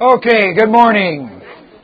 Okay, good morning.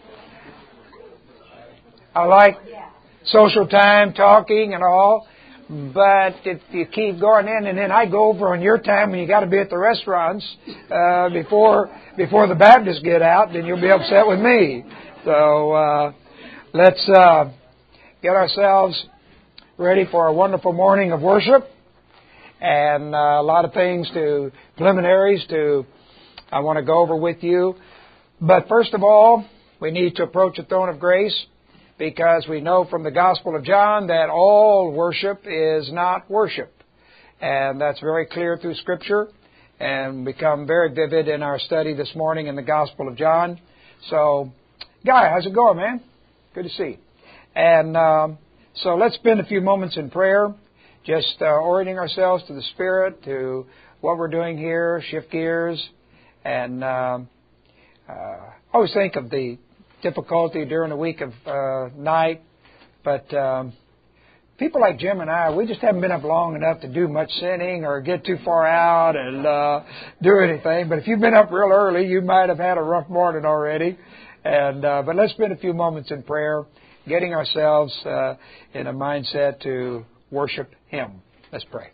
I like social time, talking and all, but if you keep going in and then I go over on your time when you got to be at the restaurants before the Baptists get out, then you'll be upset with me. So let's get ourselves ready for a wonderful morning of worship, and a lot of preliminaries I want to go over with you. But first of all, we need to approach the throne of grace, because we know from the Gospel of John that all worship is not worship. And that's very clear through Scripture and become very vivid in our study this morning in the Gospel of John. So, Guy, how's it going, man? Good to see you. And so let's spend a few moments in prayer, just orienting ourselves to the Spirit, to what we're doing here, shift gears, and I always think of the difficulty during the week of night, but people like Jim and I, we just haven't been up long enough to do much sinning or get too far out and do anything. But if you've been up real early, you might have had a rough morning already. And but let's spend a few moments in prayer, getting ourselves in a mindset to worship Him. Let's pray.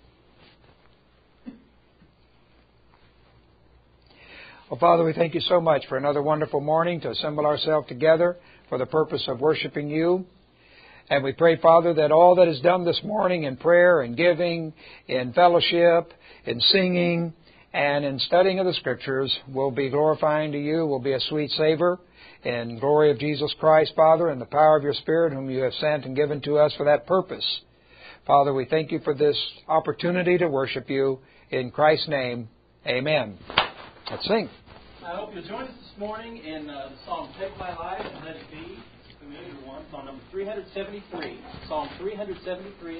Well, Father, we thank you so much for another wonderful morning to assemble ourselves together for the purpose of worshiping you. And we pray, Father, that all that is done this morning in prayer and giving, in fellowship, in singing, and in studying of the Scriptures will be glorifying to you, will be a sweet savor in glory of Jesus Christ, Father, and the power of your Spirit, whom you have sent and given to us for that purpose. Father, we thank you for this opportunity to worship you. In Christ's name, amen. Let's sing. I hope you'll join us this morning in the song Take My Life and Let It Be, familiar one, song number 373. Psalm 373.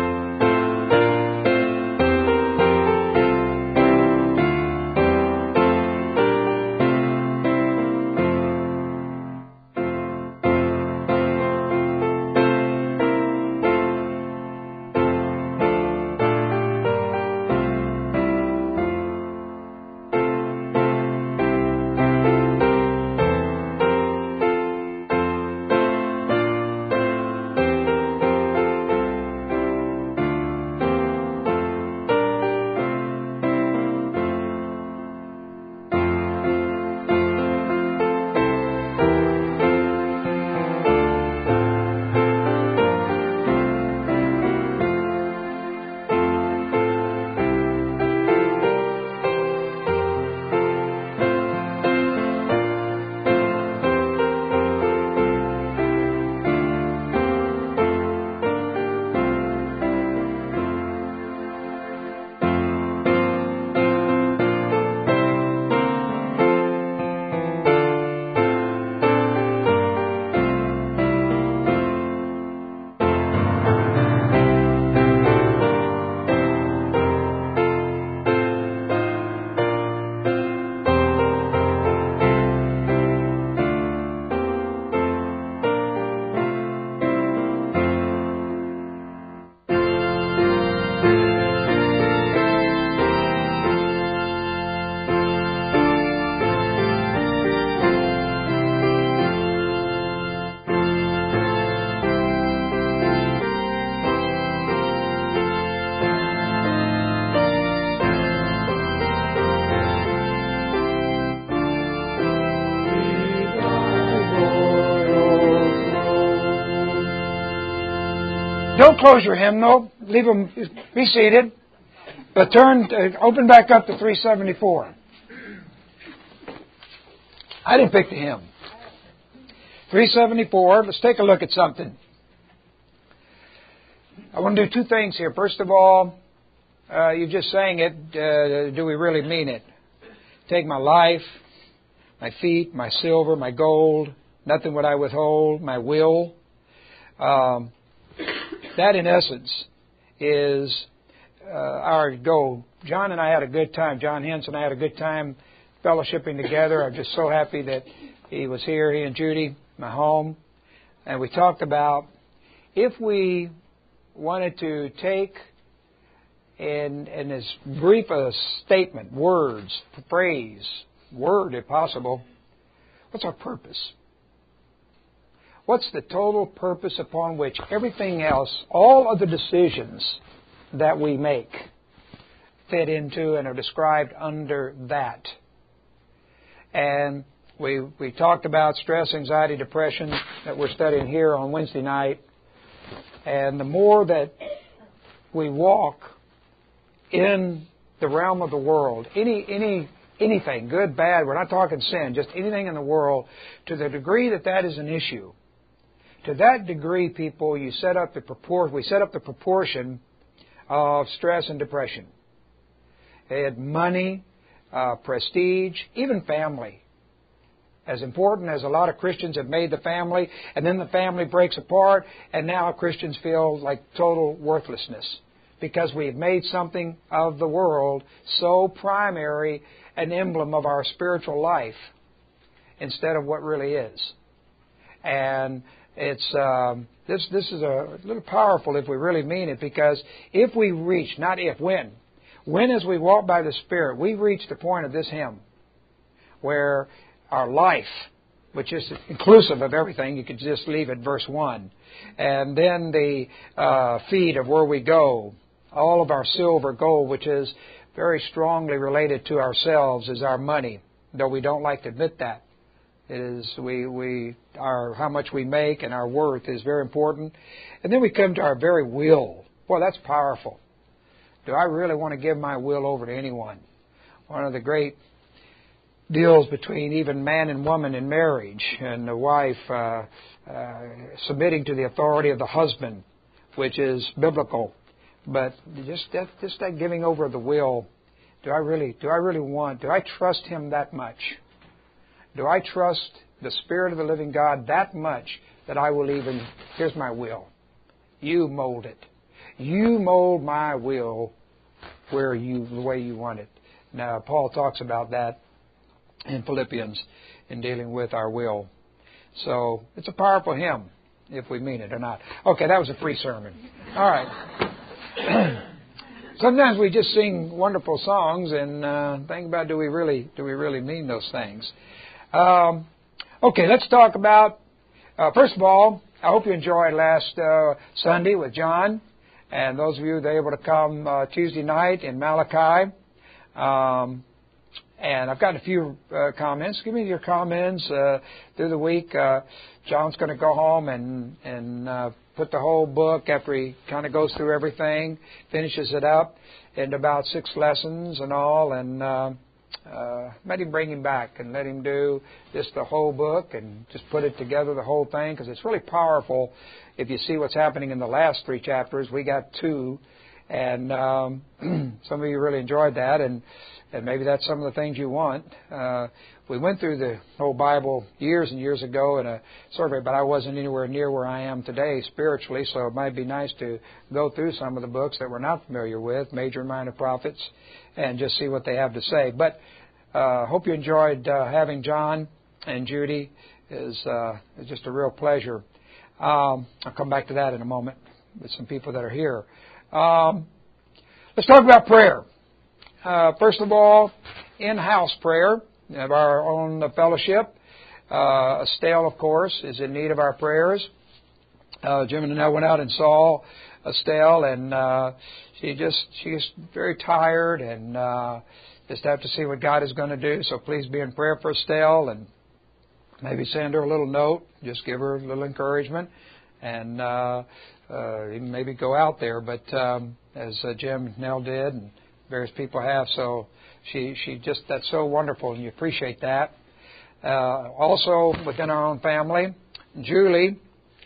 Don't close your hymnal. Leave them. Be seated. But open back up to 374. I didn't pick the hymn. 374. Let's take a look at something. I want to do two things here. First of all, you just sang it. Do we really mean it? Take my life, my feet, my silver, my gold. Nothing would I withhold. My will. That, in essence, is our goal. John and I had a good time. John Hens and I had a good time fellowshipping together. I'm just so happy that he was here, he and Judy, my home. And we talked about if we wanted to take in as brief a statement, words, phrase, word if possible, What's our purpose? What's the total purpose upon which everything else, all of the decisions that we make, fit into and are described under that? And we talked about stress, anxiety, depression that we're studying here on Wednesday night. And the more that we walk in the realm of the world, anything, good, bad, we're not talking sin, just anything in the world, to the degree that that is an issue, to that degree, people, we set up the proportion of stress and depression. And money, prestige, even family. As important as a lot of Christians have made the family, and then the family breaks apart, and now Christians feel like total worthlessness because we've made something of the world so primary an emblem of our spiritual life instead of what really is. And it's this is a little powerful if we really mean it, because if we reach, not if, when as we walk by the Spirit, we reach the point of this hymn where our life, which is inclusive of everything, you could just leave at verse 1, and then the feet of where we go, all of our silver, gold, which is very strongly related to ourselves, is our money, though we don't like to admit that. It is how much we make and our worth is very important. And then we come to our very will. Boy, that's powerful. Do I really want to give my will over to anyone? One of the great deals between even man and woman in marriage, and the wife submitting to the authority of the husband, which is biblical. But just that giving over of the will, do I trust Him that much? Do I trust the Spirit of the living God that much that I will even, here's my will. You mold it. You mold my will the way you want it. Now, Paul talks about that in Philippians in dealing with our will. So, it's a powerful hymn, if we mean it or not. Okay, that was a free sermon. All right. Sometimes we just sing wonderful songs and think about, do we really mean those things? Okay, let's talk about, first of all, I hope you enjoyed last Sunday with John, and those of you that are able to come Tuesday night in Malachi. And I've got a few comments. Give me your comments through the week. John's going to go home and put the whole book, after he kind of goes through everything, finishes it up into about 6 lessons and all, and let him bring him back and let him do just the whole book and just put it together, the whole thing, because it's really powerful. If you see what's happening in the last 3 chapters, we got 2, and some of you really enjoyed that, and maybe that's some of the things you want. We went through the whole Bible years and years ago in a survey, but I wasn't anywhere near where I am today spiritually, so it might be nice to go through some of the books that we're not familiar with, Major and Minor Prophets, and just see what they have to say. But hope you enjoyed having John and Judy. It's just a real pleasure. I'll come back to that in a moment with some people that are here. Let's talk about prayer. First of all, in-house prayer. We have our own fellowship. Estelle, of course, is in need of our prayers. Jim and I went out and saw Estelle, and she's very tired, and just have to see what God is going to do. So please be in prayer for Estelle, and maybe send her a little note. Just give her a little encouragement, and even maybe go out there. But as Jim and Nell did, and various people have, so she just, that's so wonderful, and you appreciate that. Also, within our own family, Julie,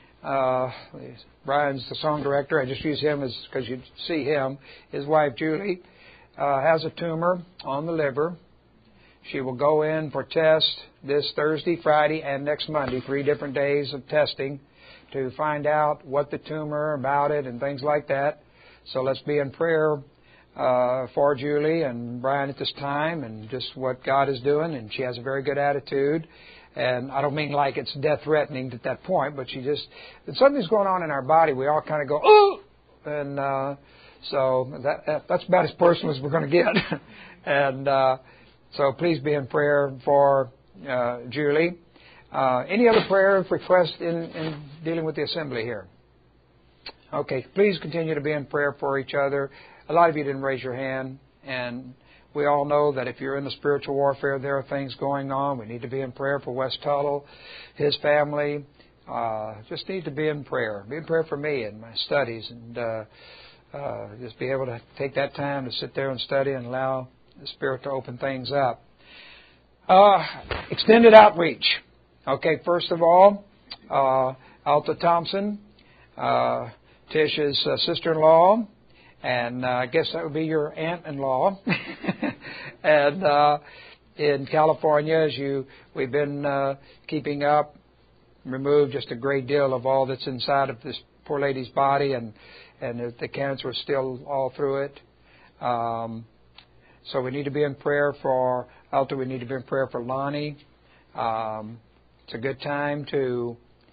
Brian's the song director. I just use him as because you see him. His wife, Julie, has a tumor on the liver. She will go in for tests this Thursday, Friday, and next Monday, 3 different days of testing to find out what the tumor, about it, and things like that. So let's be in prayer for Julie and Brian at this time, and just what God is doing. And she has a very good attitude. And I don't mean like it's death-threatening at that point, but she just, if something's going on in our body, we all kind of go, ooh! And so that's about as personal as we're going to get. And so please be in prayer for Julie. Any other prayer requests in dealing with the assembly here? Okay, please continue to be in prayer for each other. A lot of you didn't raise your hand, and we all know that if you're in the spiritual warfare, there are things going on. We need to be in prayer for Wes Tuttle, his family. Just need to be in prayer. Be in prayer for me and my studies, and just be able to take that time to sit there and study and allow the Spirit to open things up. Extended outreach. Okay, first of all, Alta Thompson, Tish's sister-in-law, and I guess that would be your aunt-in-law. And in California, we've been keeping up, removed just a great deal of all that's inside of this poor lady's body, and the cancer is still all through it. So we need to be in prayer for Alta. We need to be in prayer for Lonnie. It's a good time to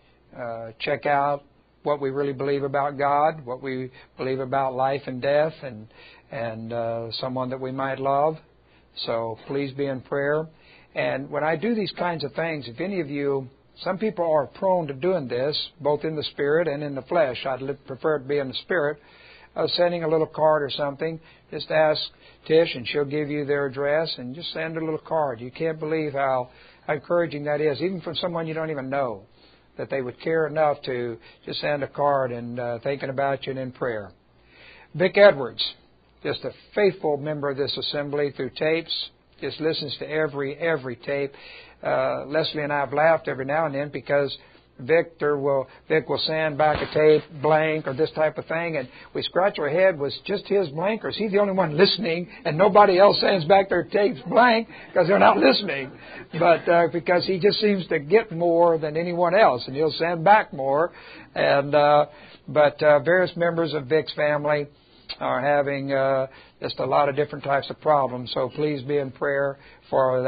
check out what we really believe about God, what we believe about life and death, and someone that we might love. So please be in prayer. And when I do these kinds of things, if any of you, some people are prone to doing this, both in the spirit and in the flesh. I'd prefer it to be in the spirit. Sending a little card or something, just ask Tish and she'll give you their address, and just send her a little card. You can't believe how encouraging that is, even from someone you don't even know, that they would care enough to just send a card and thinking about you and in prayer. Vic Edwards, just a faithful member of this assembly through tapes, just listens to every tape. Leslie and I have laughed every now and then because Vic will send back a tape blank or this type of thing, and we scratch our head, was just his blank, or is he the only one listening and nobody else sends back their tapes blank because they're not listening? But because he just seems to get more than anyone else, and he'll send back more. And but various members of Vic's family are having just a lot of different types of problems. So please be in prayer for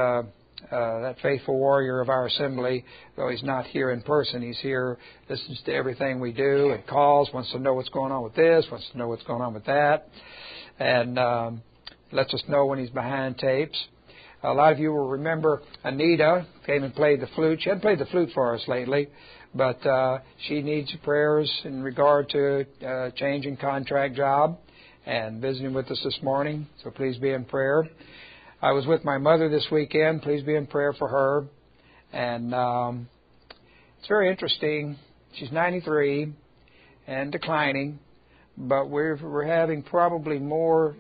that faithful warrior of our assembly. Though he's not here in person, he's here, listens to everything we do, and calls, wants to know what's going on with this, wants to know what's going on with that, and lets us know when he's behind tapes. A lot of you will remember Anita came and played the flute. She hadn't played the flute for us lately, but she needs prayers in regard to changing contract job and visiting with us this morning, so please be in prayer. I was with my mother this weekend. Please be in prayer for her. And it's very interesting. She's 93 and declining, but we're having probably more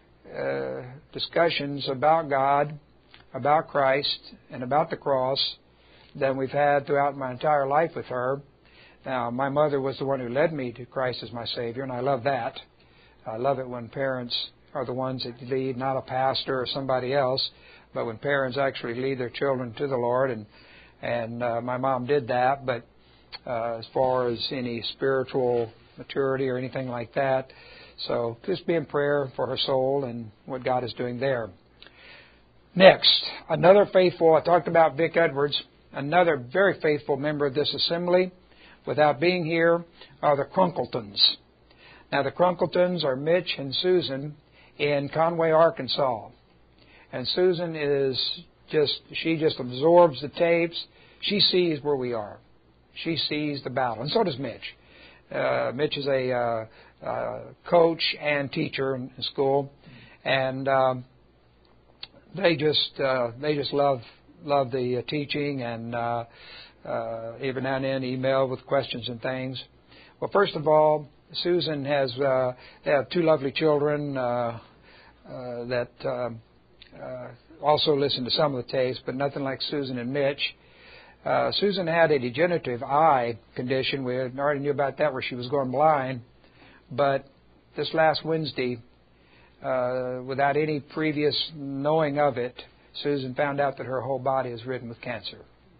discussions about God, about Christ, and about the cross than we've had throughout my entire life with her. Now, my mother was the one who led me to Christ as my Savior, and I love that. I love it when parents are the ones that lead, not a pastor or somebody else, but when parents actually lead their children to the Lord, and my mom did that. But as far as any spiritual maturity or anything like that, so just be in prayer for her soul and what God is doing there. Next, another faithful, I talked about Vic Edwards, another very faithful member of this assembly, without being here, are the Crunkletons. Now, the Crunkletons are Mitch and Susan in Conway, Arkansas. And Susan she just absorbs the tapes. She sees where we are. She sees the battle. And so does Mitch. Mitch is a coach and teacher in school. And they just love the teaching, and even now and then email with questions and things. Well, first of all, Susan they have two lovely children that also listen to some of the tapes, but nothing like Susan and Mitch. Susan had a degenerative eye condition. We already knew about that, where she was going blind. But this last Wednesday, without any previous knowing of it, Susan found out that her whole body is ridden with cancer.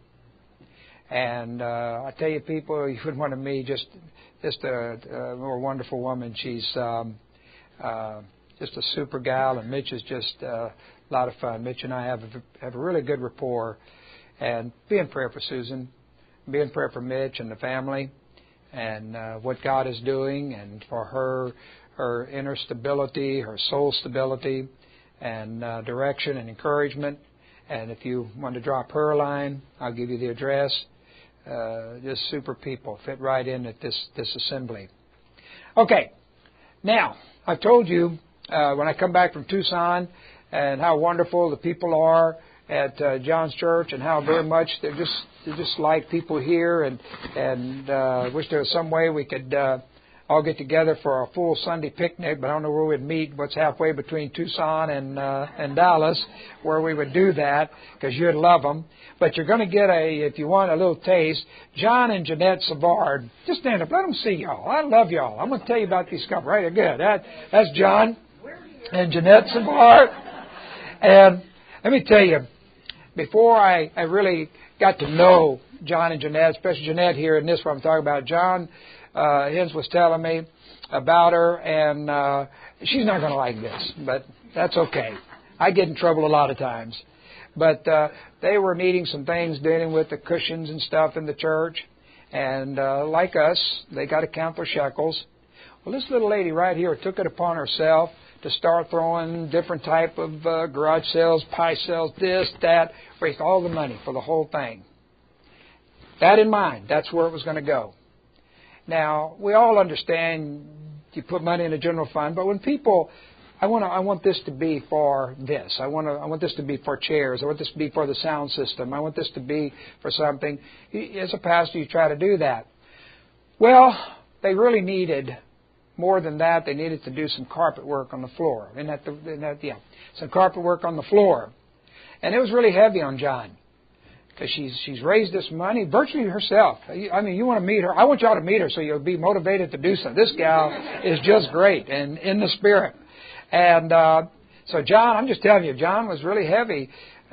And I tell you, people, you wouldn't want to meet just a more wonderful woman. She's just a super gal, and Mitch is just a lot of fun. Mitch and I have a really good rapport. And be in prayer for Susan. Be in prayer for Mitch and the family, and what God is doing, and for her inner stability, her soul stability, and direction and encouragement. And if you want to drop her a line, I'll give you the address. Just super people, fit right in at this assembly. Okay, now, I've told you when I come back from Tucson and how wonderful the people are at John's Church and how very much they're just like people here, and wish there was some way we could all get together for a full Sunday picnic, but I don't know where we'd meet. What's halfway between Tucson and Dallas, where we would do that, because you'd love them. But you're going to get if you want a little taste, John and Jeanette Savard. Just stand up, let them see y'all. I love y'all. I'm going to tell you about these couple right here. Good. That's John and Jeanette Savard. And let me tell you, before I really got to know John and Jeanette, especially Jeanette here, and this is what I'm talking about, John Hens was telling me about her, and she's not going to like this, but that's okay. I get in trouble a lot of times. But they were needing some things dealing with the cushions and stuff in the church, and like us, they got to count their shekels. Well, this little lady right here took it upon herself to start throwing different type of garage sales, pie sales, this, that, raised all the money for the whole thing. That in mind, that's where it was going to go. Now, we all understand you put money in a general fund, but when people, I want this to be for this. I want this to be for chairs. I want this to be for the sound system. I want this to be for something. As a pastor, you try to do that. Well, they really needed more than that. They needed to do some carpet work on the floor. Some carpet work on the floor. And it was really heavy on John, because she's raised this money virtually herself. I mean, you want to meet her. I want y'all to meet her so you'll be motivated to do something. This gal is just great and in the spirit. And so John, I'm just telling you, John was really heavy.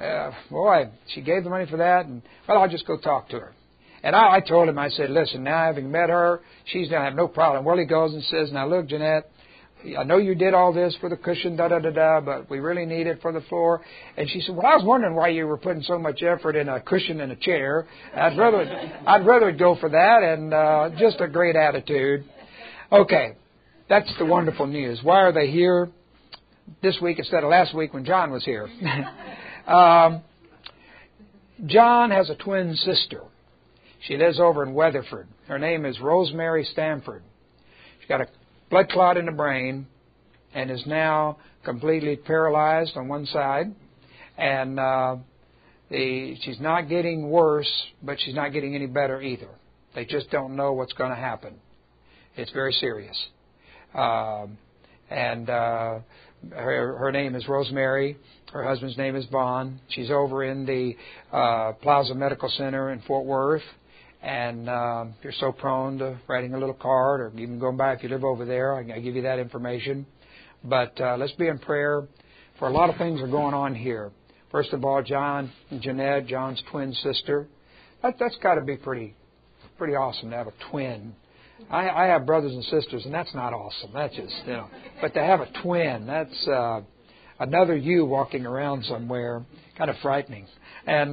Boy, she gave the money for that, and well, I'll just go talk to her. And I told him, I said, listen, now having met her, she's going to have no problem. Well, he goes and says, now look, Jeanette, I know you did all this for the cushion, but we really need it for the floor. And she said, well, I was wondering why you were putting so much effort in a cushion and a chair. I'd rather go for that, and just a great attitude. Okay, that's the wonderful news. Why are they here this week instead of last week when John was here? John has a twin sister. She lives over in Weatherford. Her name is Rosemary Stanford. She's got a blood clot in the brain and is now completely paralyzed on one side. And she's not getting worse, but she's not getting any better either. They just don't know what's going to happen. It's very serious. Her name is Rosemary. Her husband's name is Vaughn. She's over in the Plaza Medical Center in Fort Worth. And if you're so prone to writing a little card or even going by, if you live over there, I can give you that information. But let's be in prayer, for a lot of things are going on here. First of all, John and Jeanette, John's twin sister. That's got to be pretty awesome to have a twin. I have brothers and sisters, and that's not awesome. That's just, But to have a twin, that's another you walking around somewhere, kind of frightening. And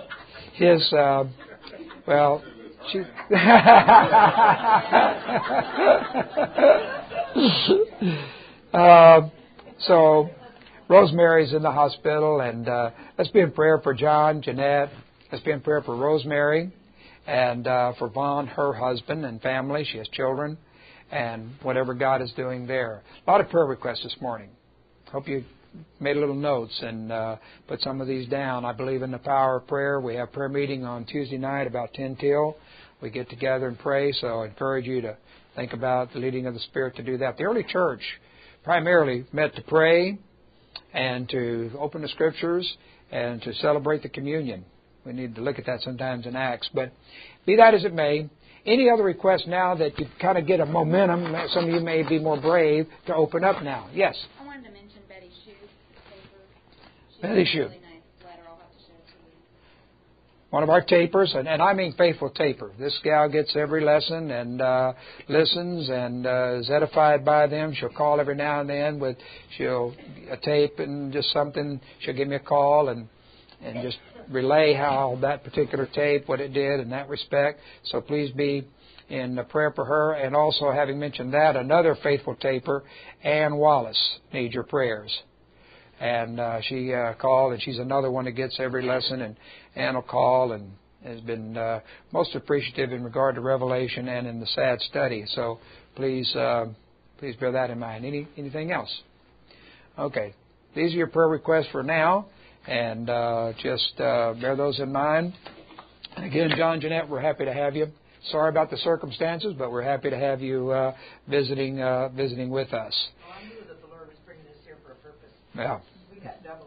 so Rosemary's in the hospital, and let's be in prayer for John, Jeanette. Let's be in prayer for Rosemary, and for Vaughn, her husband and family. She has children, and whatever God is doing there. A lot of prayer requests this morning. Hope you made a little notes and put some of these down. I believe in the power of prayer. We have prayer meeting on Tuesday night about 10 till. We get together and pray, so I encourage you to think about the leading of the Spirit to do that. The early church primarily met to pray and to open the Scriptures and to celebrate the communion. We need to look at that sometimes in Acts. But be that as it may, any other requests now that you kind of get a momentum, some of you may be more brave to open up now. Yes? I wanted to mention Betty Shue, the paper. Betty Shue. Really nice letter. I'll have to show it to you. One of our tapers, and I mean faithful taper. This gal gets every lesson and listens and is edified by them. She'll call every now and then with a tape and just something. She'll give me a call and just relay how that particular tape, what it did in that respect. So please be in prayer for her. And also, having mentioned that, another faithful taper, Ann Wallace, needs your prayers. And she called, and she's another one that gets every lesson. And Ann will call and has been most appreciative in regard to Revelation and in the sad study. So please bear that in mind. Anything else? Okay. These are your prayer requests for now, and just bear those in mind. And again, John, Jeanette, we're happy to have you. Sorry about the circumstances, but we're happy to have you visiting with us. Well, I knew that the Lord was bringing us here for a purpose. Yeah. We got double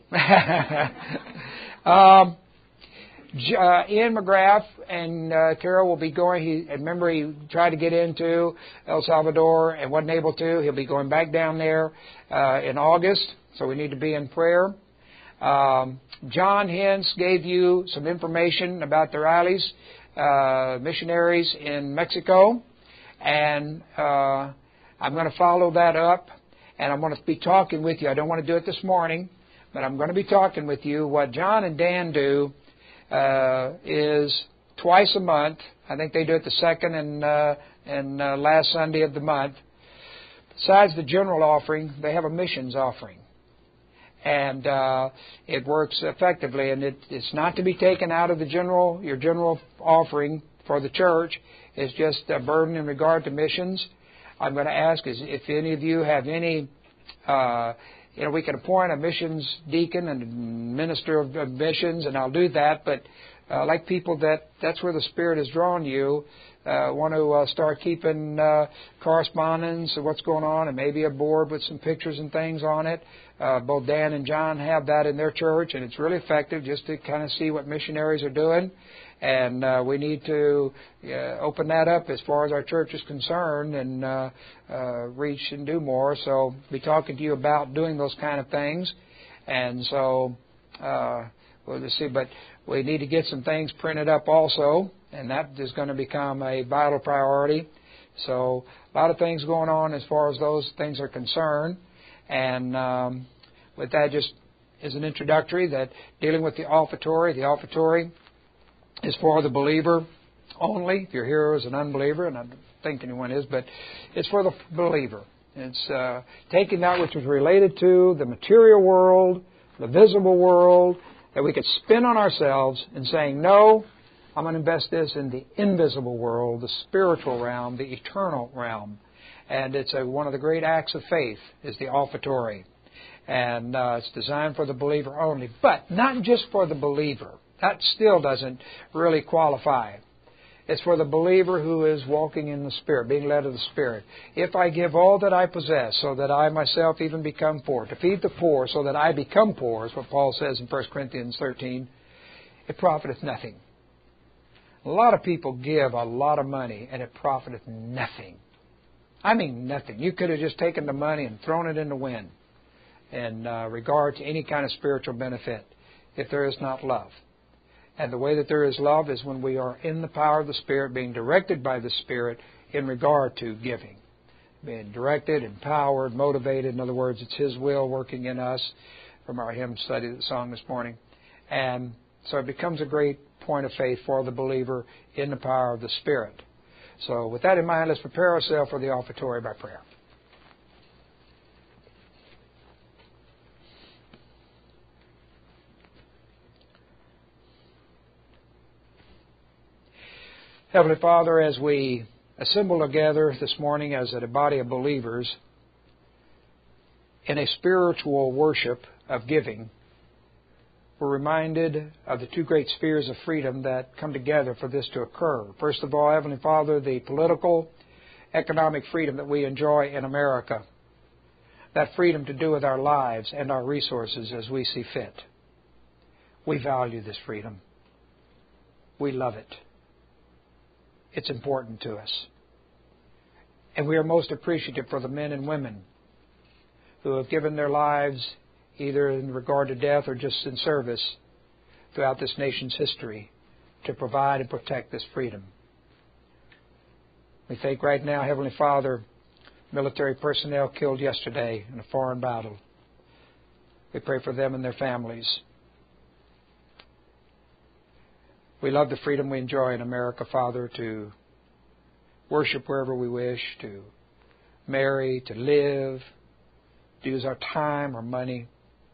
whammy. Ian McGrath and Carol will be going. Remember, he tried to get into El Salvador and wasn't able to. He'll be going back down there in August, so we need to be in prayer. John Hens gave you some information about the Rileys, missionaries in Mexico, and I'm going to follow that up, and I'm going to be talking with you. I don't want to do it this morning, but I'm going to be talking with you. What John and Dan do is twice a month. I think they do it the second and last Sunday of the month. Besides the general offering, they have a missions offering. And it works effectively, and it's not to be taken out of your general offering for the church. It's just a burden in regard to missions. I'm going to ask if any of you have any, we can appoint a missions deacon and minister of missions, and I'll do that. But like people that's where the Spirit has drawn you, want to start keeping correspondence of what's going on, and maybe a board with some pictures and things on it. Both Dan and John have that in their church, and it's really effective just to kind of see what missionaries are doing. And we need to open that up as far as our church is concerned and reach and do more. So I'll be talking to you about doing those kind of things. And so we'll just see. But we need to get some things printed up also, and that is going to become a vital priority. So a lot of things going on as far as those things are concerned. And with that, just as an introductory, that dealing with the offertory is for the believer only. If you're here as an unbeliever, and I don't think anyone is, but it's for the believer. It's taking that which is related to the material world, the visible world, that we could spin on ourselves and saying, no, I'm going to invest this in the invisible world, the spiritual realm, the eternal realm. And it's one of the great acts of faith is the offertory. And it's designed for the believer only. But not just for the believer. That still doesn't really qualify. It's for the believer who is walking in the Spirit, being led of the Spirit. If I give all that I possess so that I myself even become poor, to feed the poor so that I become poor, is what Paul says in 1 Corinthians 13, it profiteth nothing. A lot of people give a lot of money and it profiteth nothing. I mean nothing. You could have just taken the money and thrown it in the wind in regard to any kind of spiritual benefit if there is not love. And the way that there is love is when we are in the power of the Spirit, being directed by the Spirit in regard to giving. Being directed, empowered, motivated. In other words, it's His will working in us from our hymn study that song this morning. And so it becomes a great point of faith for the believer in the power of the Spirit. So with that in mind, let's prepare ourselves for the offertory by prayer. Heavenly Father, as we assemble together this morning as a body of believers in a spiritual worship of giving, we're reminded of the two great spheres of freedom that come together for this to occur. First of all, Heavenly Father, the political, economic freedom that we enjoy in America. That freedom to do with our lives and our resources as we see fit. We value this freedom. We love it. It's important to us. And we are most appreciative for the men and women who have given their lives either in regard to death or just in service throughout this nation's history to provide and protect this freedom. We think right now, Heavenly Father, military personnel killed yesterday in a foreign battle. We pray for them and their families. We love the freedom we enjoy in America, Father, to worship wherever we wish, to marry, to live, to use our time, our money,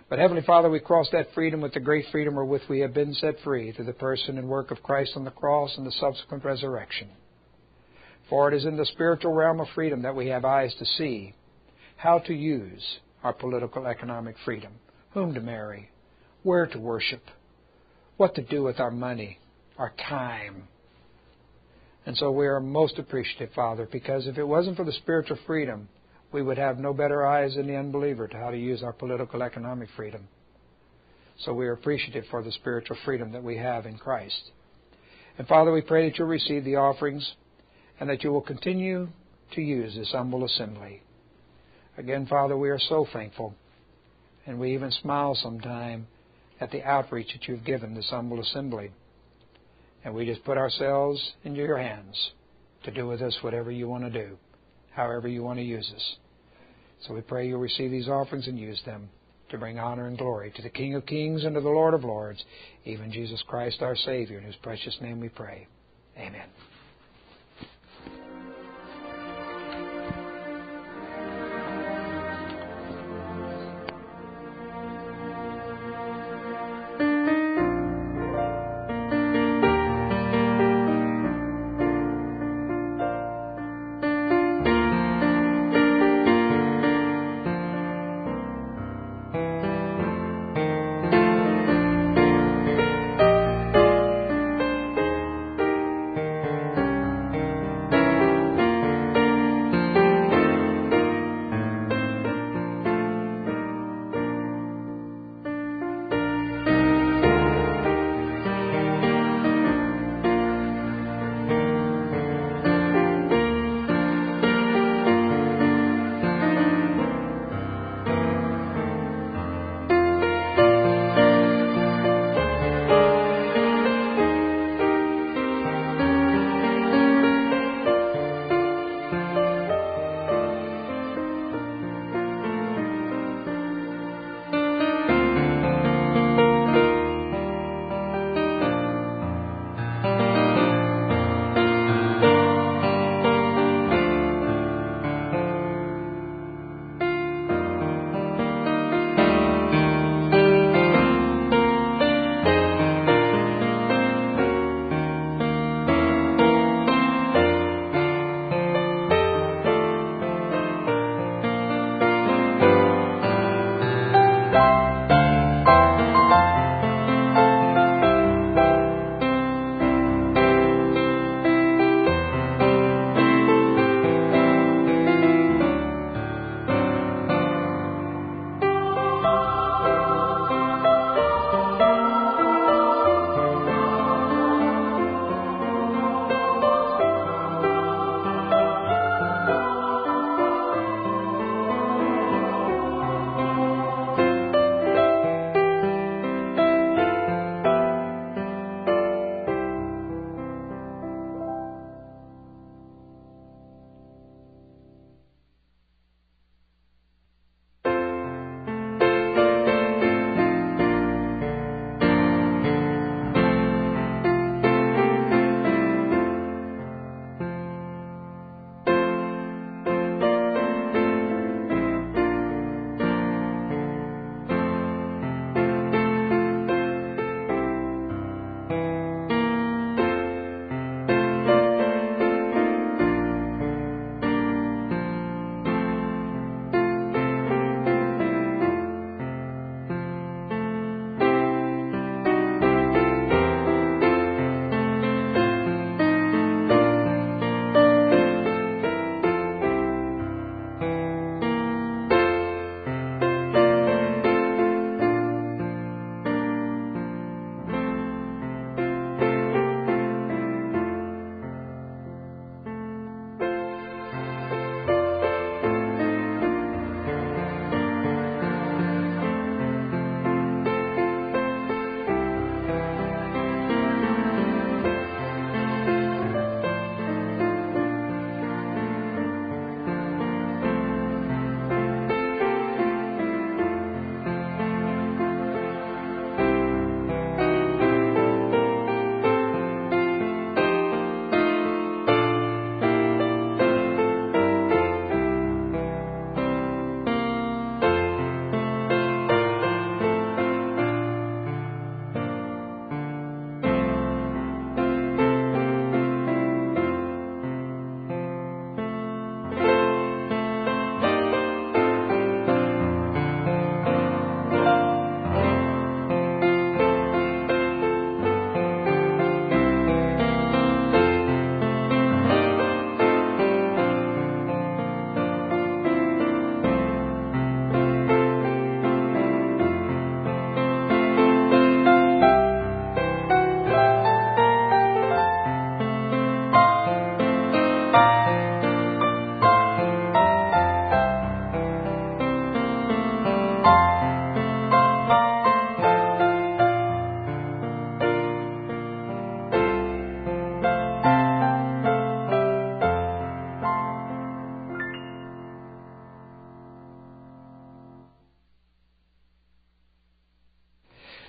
But Heavenly Father, we cross that freedom with the great freedom wherewith we have been set free through the person and work of Christ on the cross and the subsequent resurrection. For it is in the spiritual realm of freedom that we have eyes to see how to use our political economic freedom, whom to marry, where to worship, what to do with our money, our time. And so we are most appreciative, Father, because if it wasn't for the spiritual freedom, we would have no better eyes than the unbeliever to how to use our political economic freedom. So we are appreciative for the spiritual freedom that we have in Christ. And Father, we pray that you'll receive the offerings and that you will continue to use this humble assembly. Again, Father, we are so thankful, and we even smile sometime at the outreach that you've given this humble assembly. And we just put ourselves into your hands to do with us whatever you want to do, however you want to use us. So we pray you'll receive these offerings and use them to bring honor and glory to the King of Kings and to the Lord of Lords, even Jesus Christ our Savior, in whose precious name we pray. Amen.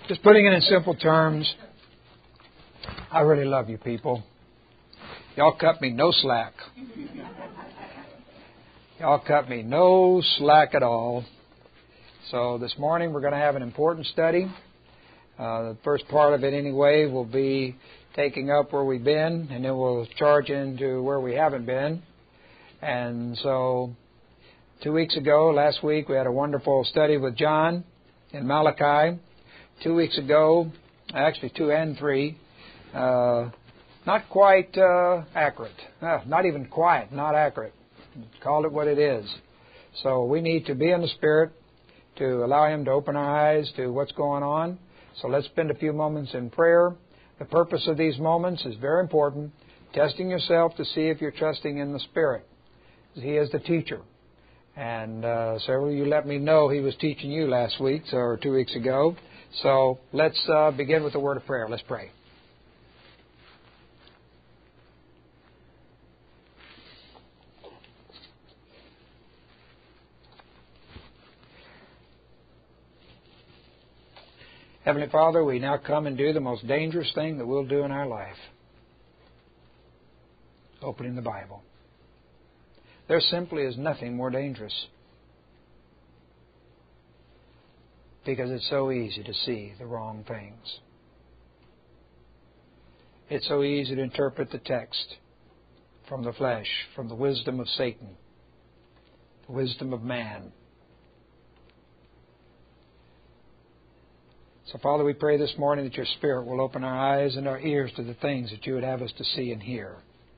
Just putting it in simple terms, I really love you people. Y'all cut me no slack. Y'all cut me no slack at all. So this morning we're going to have an important study. The first part of it anyway will be taking up where we've been, and then we'll charge into where we haven't been. And so 2 weeks ago, last week, we had a wonderful study with John in Malachi. 2 weeks ago, actually 2 and 3, not quite accurate. Not even quiet, not accurate. Call it what it is. So we need to be in the Spirit to allow Him to open our eyes to what's going on. So let's spend a few moments in prayer. The purpose of these moments is very important. Testing yourself to see if you're trusting in the Spirit. He is the teacher. And several of you let me know He was teaching you last week or 2 weeks ago. So let's begin with a word of prayer. Let's pray. Heavenly Father, we now come and do the most dangerous thing that we'll do in our life. Opening the Bible. There simply is nothing more dangerous. Because it's so easy to see the wrong things. It's so easy to interpret the text from the flesh, from the wisdom of Satan, the wisdom of man. So, Father, we pray this morning that Your Spirit will open our eyes and our ears to the things that You would have us to see and hear.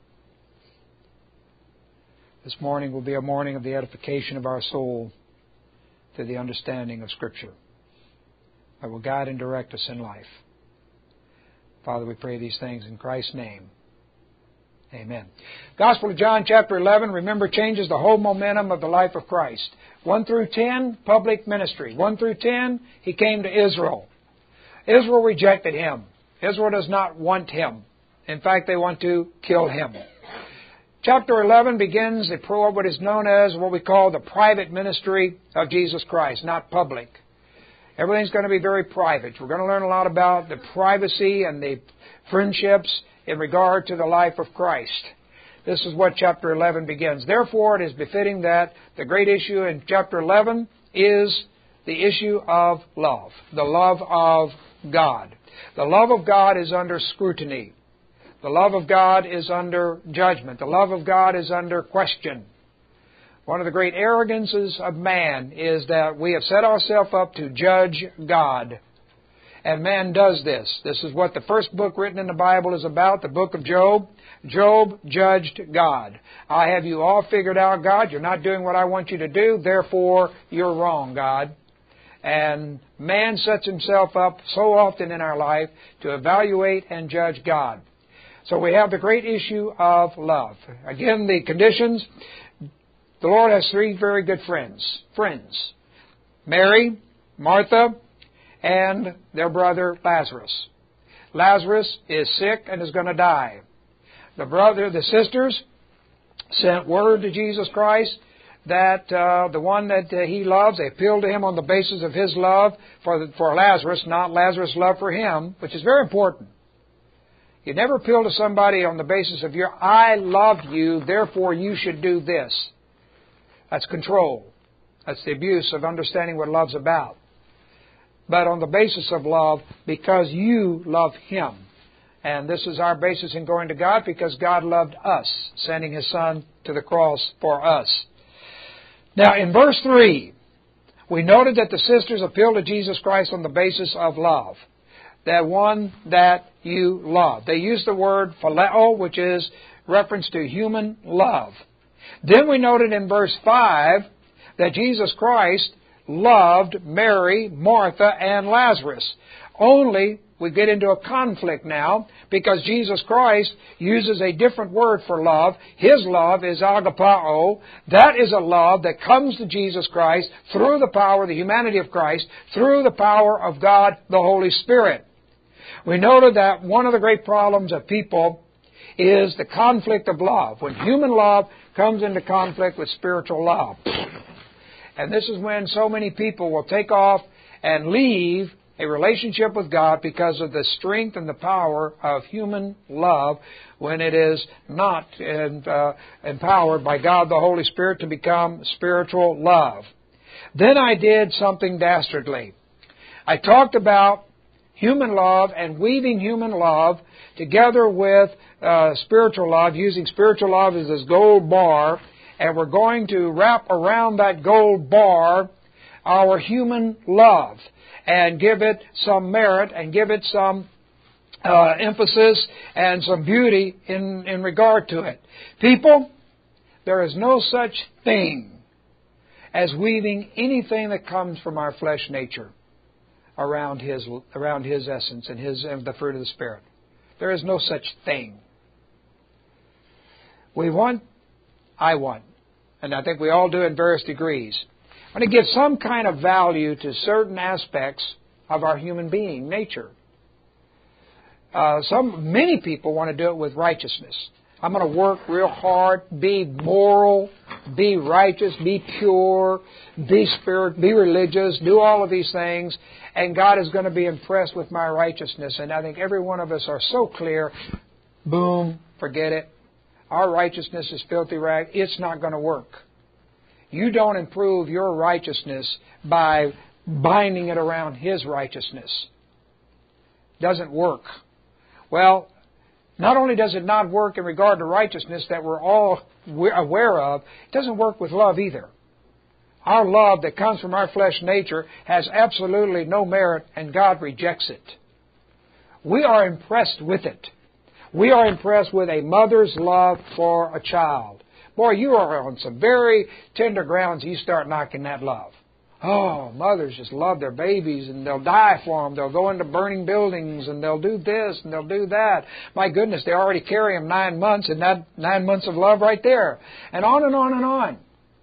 This morning will be a morning of the edification of our soul through the understanding of Scripture that will guide and direct us in life. Father, we pray these things in Christ's name. Amen. Gospel of John chapter 11, remember, changes the whole momentum of the life of Christ. 1 through 10, public ministry. 1 through 10, He came to Israel. Israel rejected Him. Israel does not want Him. In fact, they want to kill Him. Chapter 11 begins what is known as what we call the private ministry of Jesus Christ, not public. Everything's going to be very private. We're going to learn a lot about the privacy and the friendships in regard to the life of Christ. This is what chapter 11 begins. Therefore, it is befitting that the great issue in chapter 11 is the issue of love, the love of God. The love of God is under scrutiny. The love of God is under judgment. The love of God is under question. One of the great arrogances of man is that we have set ourselves up to judge God. And man does this. This is what the first book written in the Bible is about, the book of Job. Job judged God. I have you all figured out, God. You're not doing what I want you to do. Therefore, you're wrong, God. And man sets himself up so often in our life to evaluate and judge God. So we have the great issue of love. Again, the conditions. The Lord has three very good friends. Mary, Martha, and their brother Lazarus. Lazarus is sick and is going to die. The sisters sent word to Jesus Christ that the one that He loves, they appealed to Him on the basis of His love for Lazarus, not Lazarus' love for Him, which is very important. You never appeal to somebody on the basis of I love you, therefore you should do this. That's control. That's the abuse of understanding what love's about. But on the basis of love, because you love Him. And this is our basis in going to God, because God loved us, sending His Son to the cross for us. Now, in verse 3, we noted that the sisters appealed to Jesus Christ on the basis of love. That one that you love. They used the word phileo, which is reference to human love. Then we noted in verse 5 that Jesus Christ loved Mary, Martha, and Lazarus. Only we get into a conflict now because Jesus Christ uses a different word for love. His love is agapao. That is a love that comes to Jesus Christ through the power, the humanity of Christ, through the power of God, the Holy Spirit. We noted that one of the great problems of people is the conflict of love. When human love comes into conflict with spiritual love. And this is when so many people will take off and leave a relationship with God because of the strength and the power of human love when it is not empowered by God the Holy Spirit to become spiritual love. Then I did something dastardly. I talked about human love and weaving human love together with spiritual love, using spiritual love as this gold bar, and we're going to wrap around that gold bar our human love and give it some merit and give it some emphasis and some beauty in regard to it. People, there is no such thing as weaving anything that comes from our flesh nature around His essence and the fruit of the Spirit. There is no such thing. I want, and I think we all do in various degrees, I want to give some kind of value to certain aspects of our human being nature. Many people want to do it with righteousness. I'm going to work real hard, be moral, be righteous, be pure, be religious, do all of these things, and God is going to be impressed with my righteousness. And I think every one of us are so clear, boom, forget it. Our righteousness is filthy rag. It's not going to work. You don't improve your righteousness by binding it around His righteousness. Doesn't work. Well, not only does it not work in regard to righteousness that we're all aware of, it doesn't work with love either. Our love that comes from our flesh nature has absolutely no merit, and God rejects it. We are impressed with it. We are impressed with a mother's love for a child. Boy, you are on some very tender grounds. You start knocking that love. Oh, mothers just love their babies, and they'll die for them. They'll go into burning buildings, and they'll do this, and they'll do that. My goodness, they already carry them 9 months, and that 9 months of love right there. And on and on and on.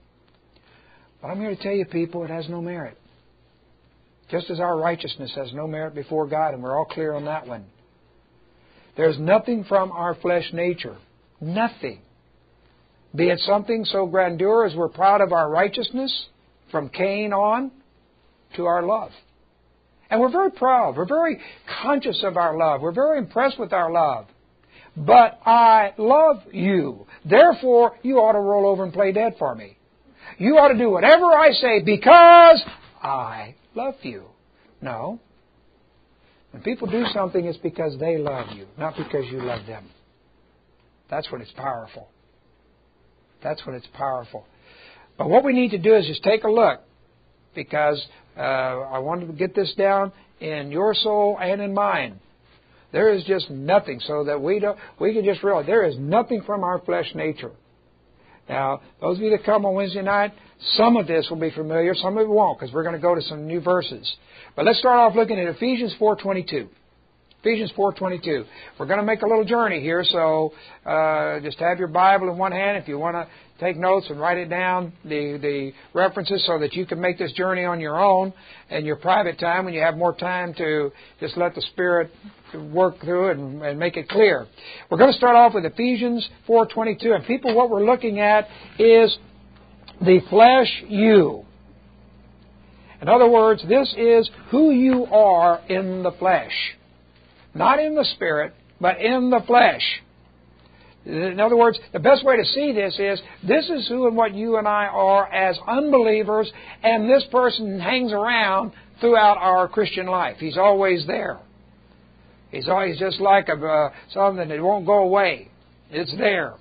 But I'm here to tell you, people, it has no merit. Just as our righteousness has no merit before God, and we're all clear on that one. There's nothing from our flesh nature. Nothing. Be it something so grandeur as we're proud of our righteousness, from Cain on to our love. And we're very proud. We're very conscious of our love. We're very impressed with our love. But I love you. Therefore, you ought to roll over and play dead for me. You ought to do whatever I say because I love you. No. When people do something, it's because they love you, not because you love them. That's when it's powerful. That's when it's powerful. But what we need to do is just take a look, because I wanted to get this down in your soul and in mine. There is just nothing, so that we can just realize there is nothing from our flesh nature. Now, those of you that come on Wednesday night, some of this will be familiar, some of it won't, because we're going to go to some new verses. But let's start off looking at Ephesians 4:22. Ephesians 4:22. We're going to make a little journey here, so just have your Bible in one hand if you want to take notes and write it down, the references, so that you can make this journey on your own in your private time when you have more time to just let the Spirit work through it and make it clear. We're going to start off with Ephesians 4:22. And people, what we're looking at is the flesh you. In other words, this is who you are in the flesh. Not in the Spirit, but in the flesh. In other words, the best way to see this is who and what you and I are as unbelievers, and this person hangs around throughout our Christian life. He's always there. He's always just like something that won't go away. It's there.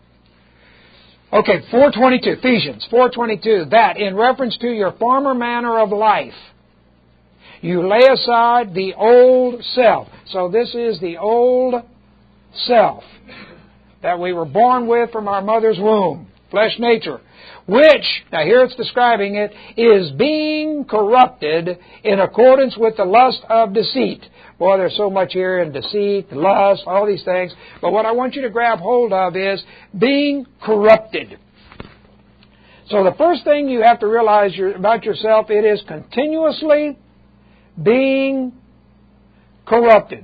Okay, 4:22, Ephesians 4:22, that in reference to your former manner of life, you lay aside the old self. So this is the old self that we were born with from our mother's womb, flesh nature, which, now here it's describing it, is being corrupted in accordance with the lust of deceit. Boy, there's so much here in deceit, lust, all these things. But what I want you to grab hold of is being corrupted. So the first thing you have to realize about yourself, it is continuously being corrupted.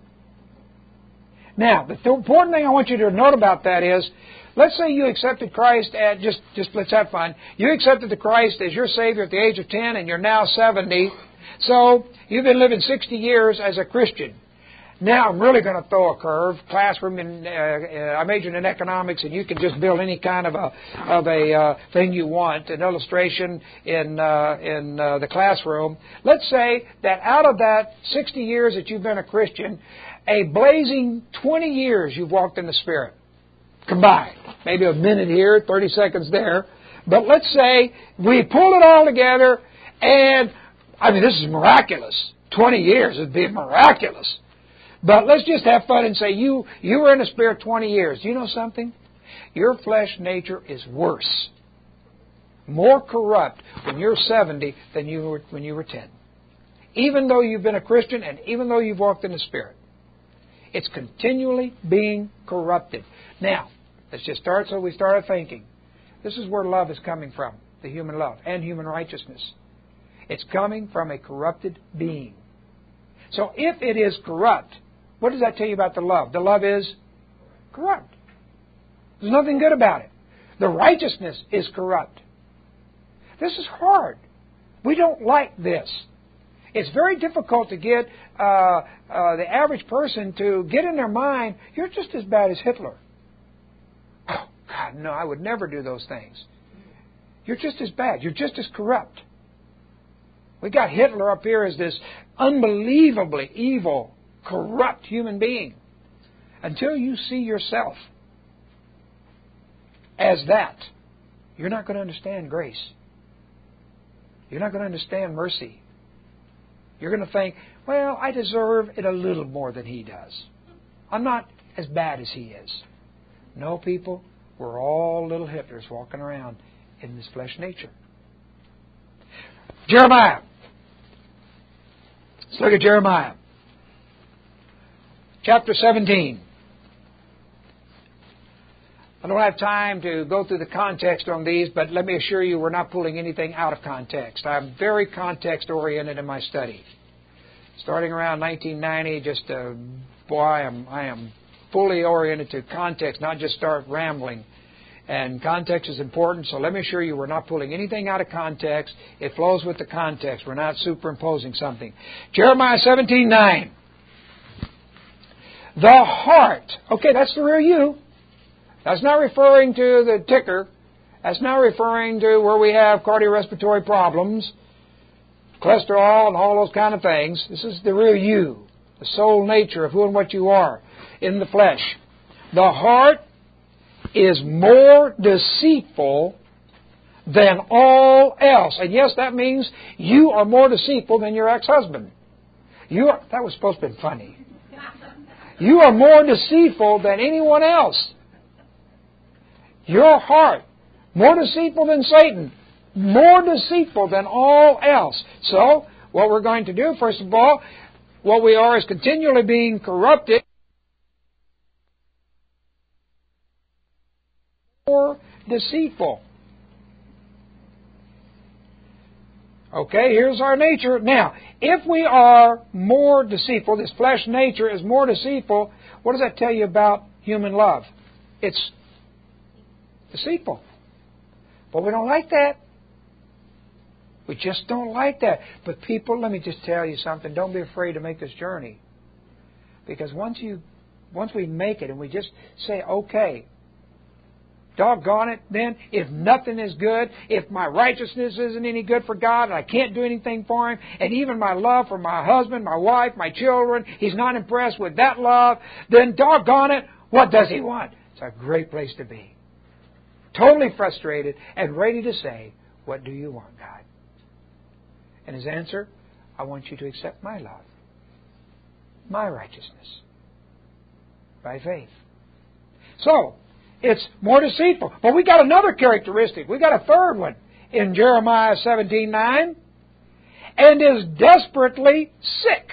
Now, the important thing I want you to note about that is, let's say you accepted Christ at, just let's have fun. You accepted the Christ as your Savior at the age of 10 and you're now 70. So, you've been living 60 years as a Christian. Now I'm really going to throw a curve. Classroom, I majored in economics, and you can just build any kind of a thing you want, an illustration in the classroom. Let's say that out of that 60 years that you've been a Christian, a blazing 20 years you've walked in the Spirit combined. Maybe a minute here, 30 seconds there. But let's say we pull it all together, and I mean, this is miraculous. 20 years would be miraculous. But let's just have fun and say you were in the Spirit 20 years. Do you know something? Your flesh nature is worse, more corrupt when you're 70 than you were when you were 10. Even though you've been a Christian and even though you've walked in the Spirit, it's continually being corrupted. Now, let's just start so we started thinking. This is where love is coming from, the human love and human righteousness. It's coming from a corrupted being. So if it is corrupt, what does that tell you about the love? The love is corrupt. There's nothing good about it. The righteousness is corrupt. This is hard. We don't like this. It's very difficult to get the average person to get in their mind, you're just as bad as Hitler. Oh, God, no, I would never do those things. You're just as bad. You're just as corrupt. We got Hitler up here as this unbelievably evil, corrupt human being. Until you see yourself as that, you're not going to understand grace. You're not going to understand mercy. You're going to think, well, I deserve it a little more than he does. I'm not as bad as he is. No, people, we're all little Hitlers walking around in this flesh nature. Jeremiah. Let's look at Jeremiah. Chapter 17. I don't have time to go through the context on these, but let me assure you we're not pulling anything out of context. I'm very context-oriented in my study. Starting around 1990, I am fully oriented to context, not just start rambling. And context is important, so let me assure you we're not pulling anything out of context. It flows with the context. We're not superimposing something. Jeremiah 17:9. The heart. Okay, that's the real you. That's not referring to the ticker. That's not referring to where we have cardiorespiratory problems, cholesterol, and all those kind of things. This is the real you, the soul nature of who and what you are in the flesh. The heart is more deceitful than all else. And yes, that means you are more deceitful than your ex-husband. That was supposed to be funny. You are more deceitful than anyone else. Your heart, more deceitful than Satan, more deceitful than all else. So, what we're going to do, first of all, what we are is continually being corrupted. More deceitful. Okay, here's our nature. Now, if we are more deceitful, this flesh nature is more deceitful, what does that tell you about human love? It's deceitful. But we don't like that. We just don't like that. But people, let me just tell you something. Don't be afraid to make this journey. Because once we make it and we just say, okay, doggone it, then, if nothing is good, if my righteousness isn't any good for God, and I can't do anything for Him, and even my love for my husband, my wife, my children, He's not impressed with that love, then doggone it, what does He want? It's a great place to be. Totally frustrated and ready to say, what do you want, God? And His answer, I want you to accept my love, my righteousness, by faith. So, it's more deceitful. But we got another characteristic. We got a third one in Jeremiah 17:9. And is desperately sick.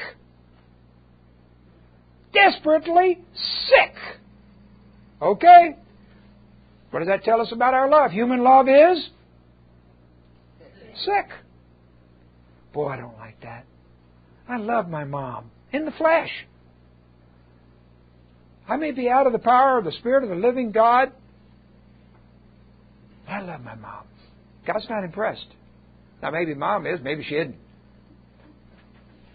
Desperately sick. Okay? What does that tell us about our love? Human love is sick. Boy, I don't like that. I love my mom in the flesh. I may be out of the power of the Spirit of the living God. I love my mom. God's not impressed. Now, maybe Mom is, maybe she isn't.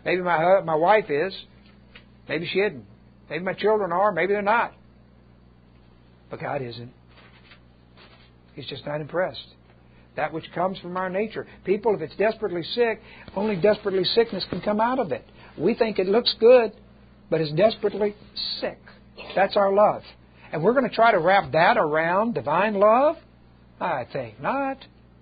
Maybe my wife is. Maybe she isn't. Maybe my children are. Maybe they're not. But God isn't. He's just not impressed. That which comes from our nature. People, if it's desperately sick, only desperately sickness can come out of it. We think it looks good, but it's desperately sick. That's our love. And we're going to try to wrap that around divine love? I think not.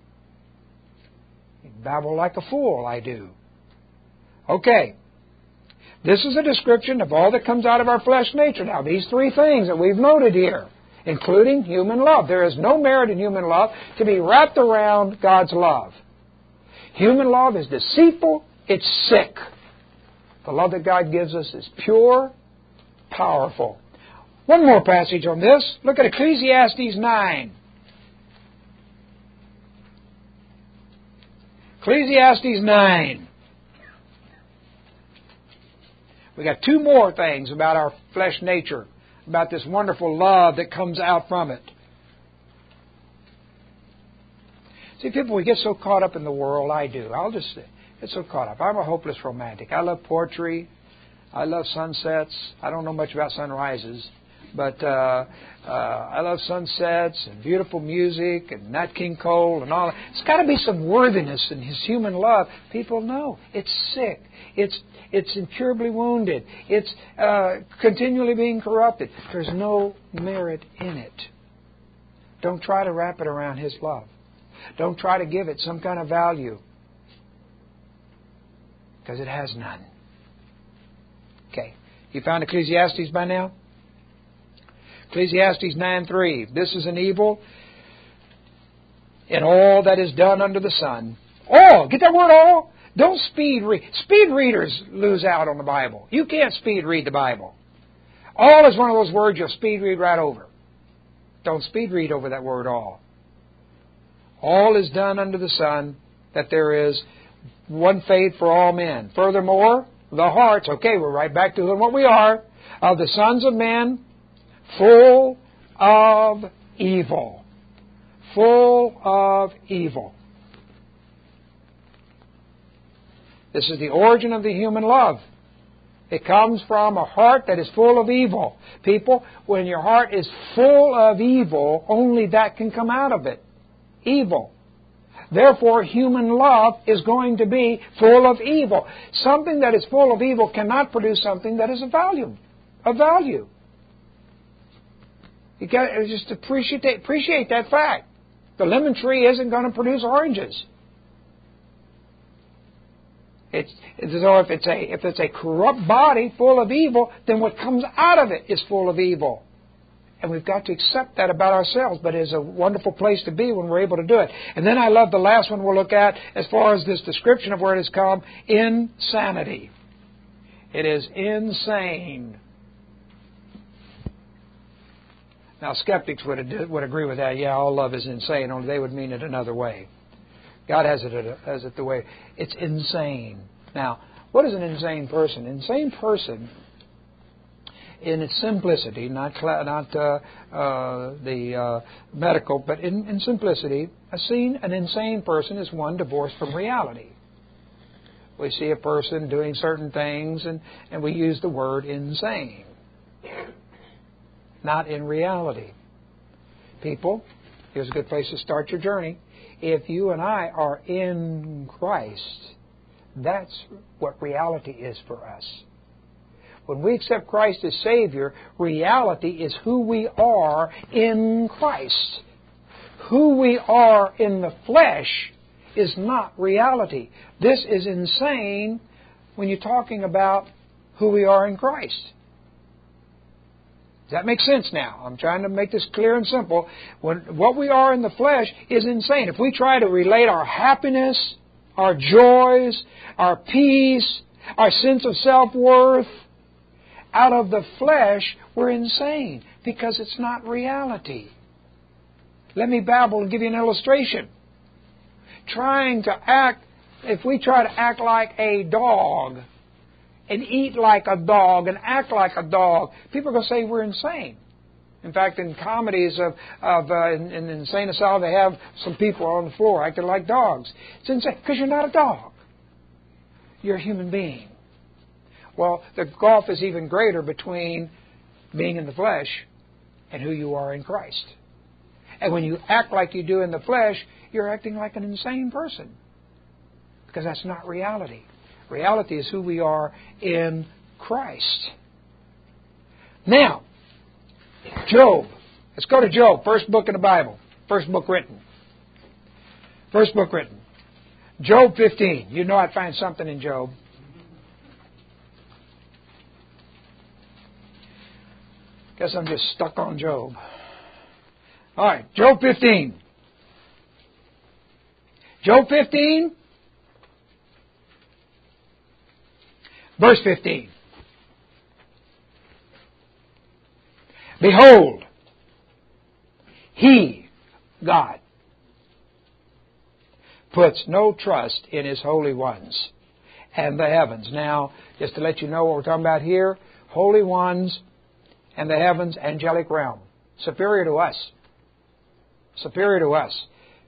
You babble like a fool, I do. Okay. This is a description of all that comes out of our flesh nature. Now, these three things that we've noted here, including human love. There is no merit in human love to be wrapped around God's love. Human love is deceitful. It's sick. The love that God gives us is pure, powerful. One more passage on this. Look at Ecclesiastes 9. Ecclesiastes 9. We got two more things about our flesh nature, about this wonderful love that comes out from it. See, people, we get so caught up in the world. I do. I'll just get so caught up. I'm a hopeless romantic. I love poetry. I love sunsets. I don't know much about sunrises, but I love sunsets and beautiful music and Nat King Cole and all that. It's got to be some worthiness in His human love. People know it's sick. It's incurably wounded. It's continually being corrupted. There's no merit in it. Don't try to wrap it around His love. Don't try to give it some kind of value, because it has none. Okay. You found Ecclesiastes by now? Ecclesiastes 9:3. This is an evil in all that is done under the sun. All. Get that word all? Don't speed read. Speed readers lose out on the Bible. You can't speed read the Bible. All is one of those words you'll speed read right over. Don't speed read over that word all. All is done under the sun, that there is one faith for all men. Furthermore, the hearts, okay, we're right back to what we are, of the sons of men, full of evil. Full of evil. This is the origin of the human love. It comes from a heart that is full of evil. People, when your heart is full of evil, only that can come out of it. Evil. Therefore, human love is going to be full of evil. Something that is full of evil cannot produce something that is of value. Of value. You got to just appreciate that fact. The lemon tree isn't going to produce oranges. It's as though if it's a corrupt body full of evil, then what comes out of it is full of evil. And we've got to accept that about ourselves, but it's a wonderful place to be when we're able to do it. And then I love the last one we'll look at as far as this description of where it has come, insanity. It is insane. Now, skeptics would agree with that. Yeah, all love is insane, only they would mean it another way. God has it the way. It's insane. Now, what is an insane person? An insane person, in its simplicity, not the medical, but in simplicity, an insane person is one divorced from reality. We see a person doing certain things, and we use the word insane. Not in reality. People, here's a good place to start your journey. If you and I are in Christ, that's what reality is for us. When we accept Christ as Savior, reality is who we are in Christ. Who we are in the flesh is not reality. This is insane when you're talking about who we are in Christ. Does that make sense now? I'm trying to make this clear and simple. What we are in the flesh is insane. If we try to relate our happiness, our joys, our peace, our sense of self-worth out of the flesh, we're insane because it's not reality. Let me babble and give you an illustration. If we try to act like a dog and eat like a dog and act like a dog, people are going to say we're insane. In fact, in comedies in insane asylum, they have some people on the floor acting like dogs. It's insane because you're not a dog. You're a human being. Well, the gulf is even greater between being in the flesh and who you are in Christ. And when you act like you do in the flesh, you're acting like an insane person. Because that's not reality. Reality is who we are in Christ. Now, Job. Let's go to Job, first book in the Bible. First book written. First book written. Job 15. You know I'd find something in Job. Guess I'm just stuck on Job. All right, Job 15. Job 15, verse 15. Behold, He, God, puts no trust in His holy ones and the heavens. Now, just to let you know what we're talking about here, holy ones and the heavens, angelic realm. Superior to us. Superior to us.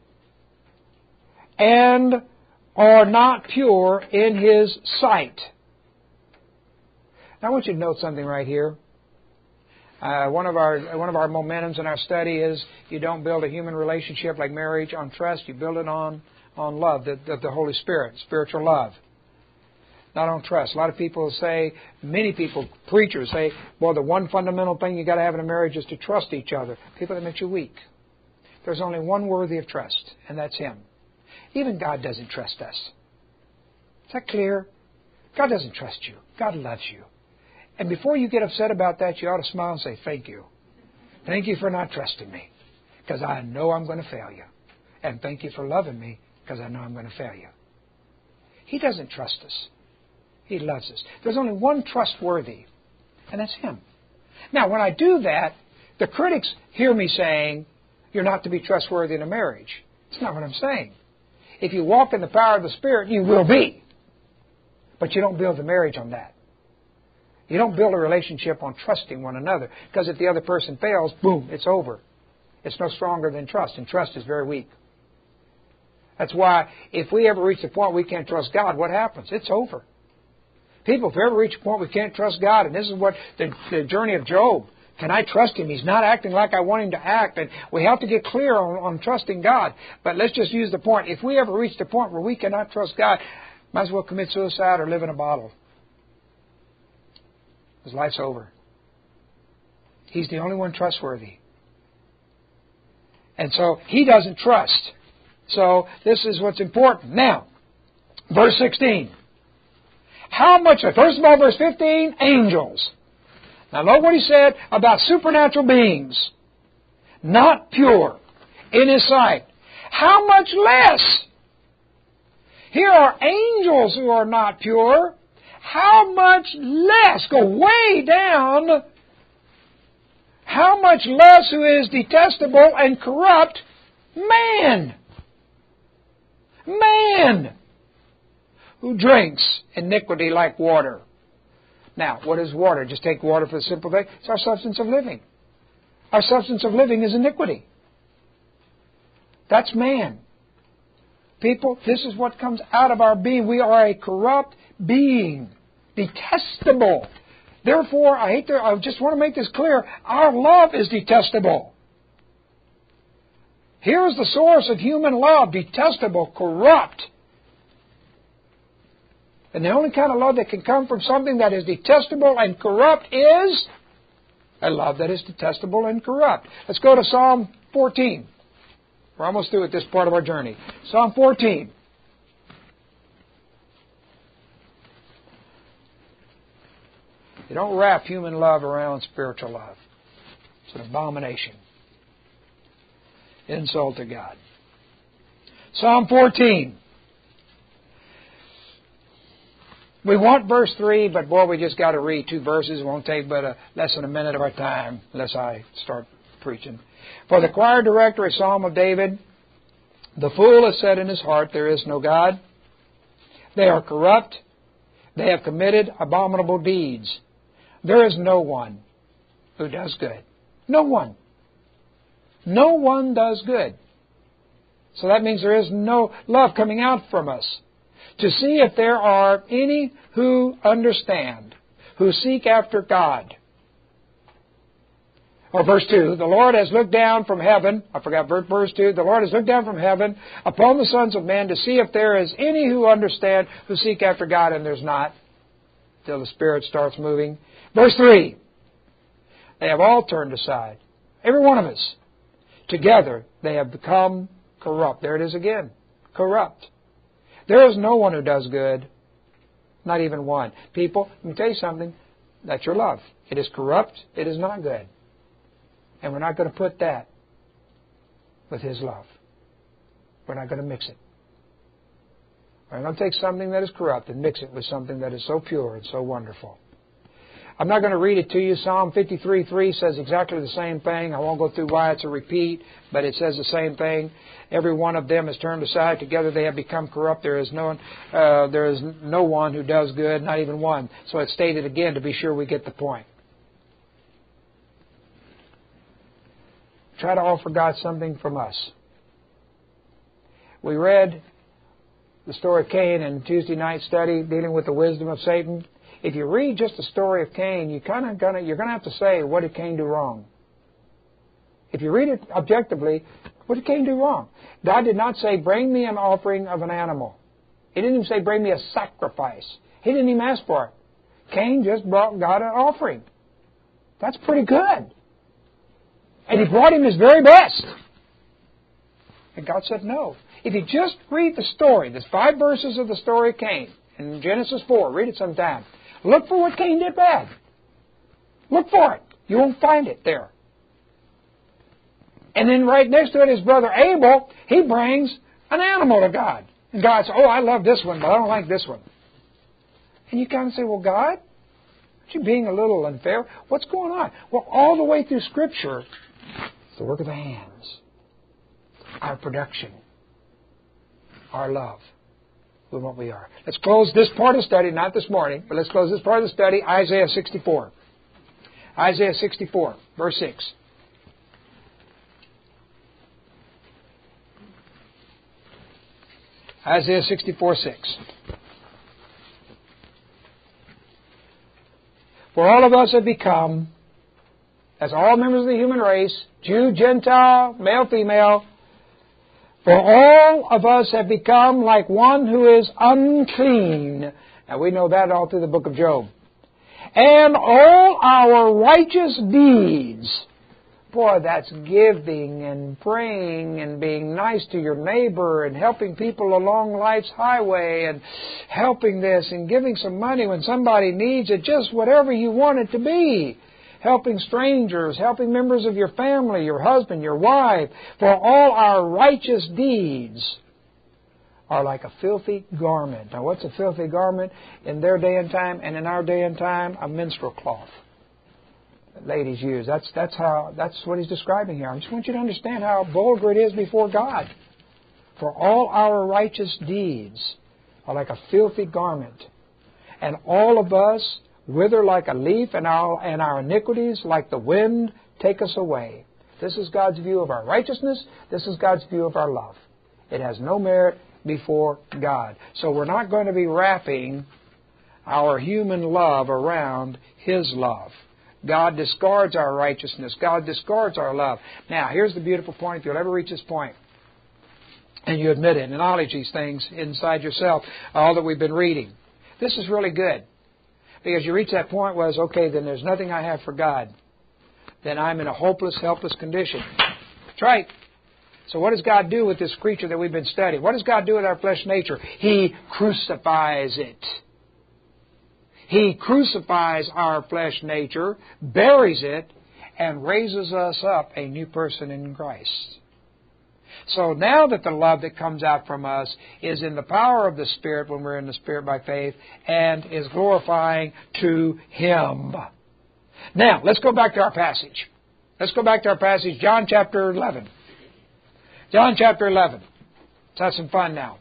And are not pure in His sight. Now I want you to note something right here. One of our momentums in our study is you don't build a human relationship like marriage on trust. You build it on love, the Holy Spirit, spiritual love. Not on trust. A lot of people say, many people, preachers say, well, the one fundamental thing you got to have in a marriage is to trust each other. People, that makes you weak. There's only one worthy of trust, and that's Him. Even God doesn't trust us. Is that clear? God doesn't trust you. God loves you. And before you get upset about that, you ought to smile and say, thank you. Thank you for not trusting me, because I know I'm going to fail you. And thank you for loving me, because I know I'm going to fail you. He doesn't trust us. He loves us. There's only one trustworthy, and that's Him. Now, when I do that, the critics hear me saying, you're not to be trustworthy in a marriage. It's not what I'm saying. If you walk in the power of the Spirit, you will be. But you don't build a marriage on that. You don't build a relationship on trusting one another. Because if the other person fails, boom, it's over. It's no stronger than trust, and trust is very weak. That's why if we ever reach the point we can't trust God, what happens? It's over. People, if we ever reach a point we can't trust God, and this is what the journey of Job, can I trust Him? He's not acting like I want Him to act, and we have to get clear on trusting God. But let's just use the point. If we ever reach the point where we cannot trust God, might as well commit suicide or live in a bottle. His life's over. He's the only one trustworthy. And so He doesn't trust. So this is what's important. Now, verse 16. How much, first of all, verse 15, angels. Now look what he said about supernatural beings. Not pure in His sight. How much less? Here are angels who are not pure. How much less? Go way down. How much less who is detestable and corrupt? Man. Man. Who drinks iniquity like water. Now, what is water? Just take water for the simple thing. It's our substance of living. Our substance of living is iniquity. That's man. People, this is what comes out of our being. We are a corrupt being. Detestable. Therefore, I just want to make this clear. Our love is detestable. Here's the source of human love. Detestable, corrupt. And the only kind of love that can come from something that is detestable and corrupt is a love that is detestable and corrupt. Let's go to Psalm 14. We're almost through at this part of our journey. Psalm 14. You don't wrap human love around spiritual love. It's an abomination. Insult to God. Psalm 14. We want verse 3, but boy, we just got to read 2 verses. It won't take but less than a minute of our time unless I start preaching. For the choir director, a psalm of David, the fool has said in his heart, there is no God. They are corrupt. They have committed abominable deeds. There is no one who does good. No one. No one does good. So that means there is no love coming out from us. To see if there are any who understand. who seek after God. Or verse 2, the Lord has looked down from heaven, I forgot verse 2, the Lord has looked down from heaven upon the sons of men to see if there is any who understand, who seek after God, and there's not, till the Spirit starts moving. Verse 3, they have all turned aside, every one of us. Together they have become corrupt. There it is again, corrupt. There is no one who does good, not even one. People, let me tell you something, that's your love. It is corrupt, it is not good. And we're not going to put that with His love. We're not going to mix it. We're going to take something that is corrupt and mix it with something that is so pure and so wonderful. I'm not going to read it to you. Psalm 53:3 says exactly the same thing. I won't go through why it's a repeat, but it says the same thing. Every one of them has turned aside. Together they have become corrupt. There is no one who does good, not even one. So it's stated again to be sure we get the point. Try to offer God something from us. We read the story of Cain in Tuesday night study dealing with the wisdom of Satan. If you read just the story of Cain, you're going to have to say, what did Cain do wrong? If you read it objectively, what did Cain do wrong? God did not say, bring me an offering of an animal. He didn't even say, bring me a sacrifice. He didn't even ask for it. Cain just brought God an offering. That's pretty good. And he brought him his very best. And God said no. If you just read the story, there's 5 verses of the story of Cain in Genesis 4. Read it sometime. Look for what Cain did bad. Look for it. You won't find it there. And then right next to it, his brother Abel, he brings an animal to God. And God says, I love this one, but I don't like this one. And you kind of say, well, God, aren't you being a little unfair? What's going on? Well, all the way through Scripture, it's the work of the hands. Our production. Our love. With what we are. Let's close this part of the study, not this morning, but let's close this part of the study, Isaiah 64. Isaiah 64, verse 6. Isaiah 64:6. For all of us have become, as all members of the human race, Jew, Gentile, male, female, for all of us have become like one who is unclean. Now we know that all through the book of Job. And all our righteous deeds. Boy, that's giving and praying and being nice to your neighbor and helping people along life's highway and helping this and giving some money when somebody needs it, just whatever you want it to be. Helping strangers, helping members of your family, your husband, your wife. For all our righteous deeds are like a filthy garment. Now what's a filthy garment? In their day and time and in our day and time, a menstrual cloth that ladies use. That's what he's describing here. I just want you to understand how vulgar it is before God. For all our righteous deeds are like a filthy garment. And all of us wither like a leaf, and our iniquities, like the wind, take us away. This is God's view of our righteousness. This is God's view of our love. It has no merit before God. So we're not going to be wrapping our human love around His love. God discards our righteousness. God discards our love. Now, here's the beautiful point. If you'll ever reach this point, and you admit it and acknowledge these things inside yourself, all that we've been reading, this is really good. Because you reach that point where it's, okay, then there's nothing I have for God. Then I'm in a hopeless, helpless condition. That's right. So what does God do with this creature that we've been studying? What does God do with our flesh nature? He crucifies it. He crucifies our flesh nature, buries it, and raises us up a new person in Christ. So now that the love that comes out from us is in the power of the Spirit when we're in the Spirit by faith and is glorifying to Him. Now, let's go back to our passage. Let's go back to our passage, John chapter 11. John chapter 11. Let's have some fun now.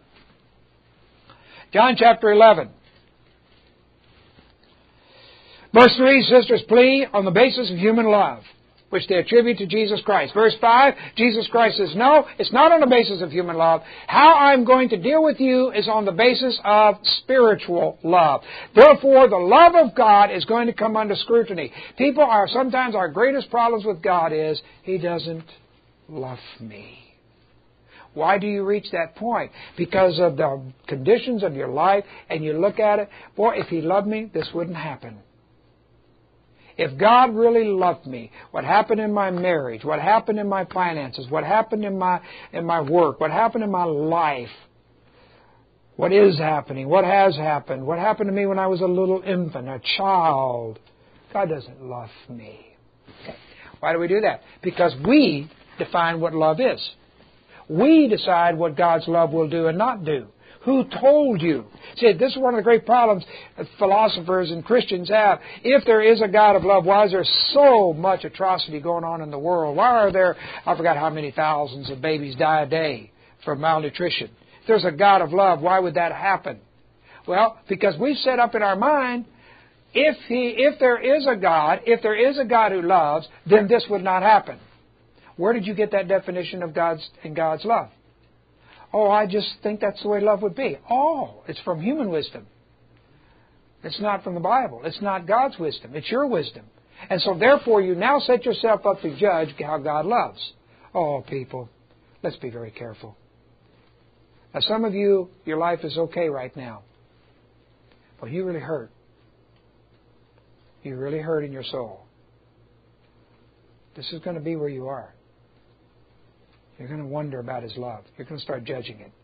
John chapter 11. Verse 3, sisters, plea on the basis of human love. which they attribute to Jesus Christ. Verse 5, Jesus Christ says, no, it's not on the basis of human love. How I'm going to deal with you is on the basis of spiritual love. Therefore, the love of God is going to come under scrutiny. People are, sometimes our greatest problems with God is, He doesn't love me. Why do you reach that point? Because of the conditions of your life, and you look at it, boy, if He loved me, this wouldn't happen. If God really loved me, what happened in my marriage, what happened in my finances, what happened in my work, what happened in my life, what is happening, what has happened, what happened to me when I was a little infant, a child, God doesn't love me. Okay. Why do we do that? Because we define what love is. We decide what God's love will do and not do. Who told you? See, this is one of the great problems that philosophers and Christians have. If there is a God of love, why is there so much atrocity going on in the world? Why are there, I forgot how many thousands of babies die a day from malnutrition? If there's a God of love, why would that happen? Well, because we've set up in our mind, if there is a God who loves, then this would not happen. Where did you get that definition of God's love? Oh, I just think that's the way love would be. Oh, it's from human wisdom. It's not from the Bible. It's not God's wisdom. It's your wisdom. And so therefore you now set yourself up to judge how God loves. Oh, people, let's be very careful. Now, some of you, your life is okay right now. But you really hurt. You really hurt in your soul. This is going to be where you are. You're going to wonder about His love. You're going to start judging it.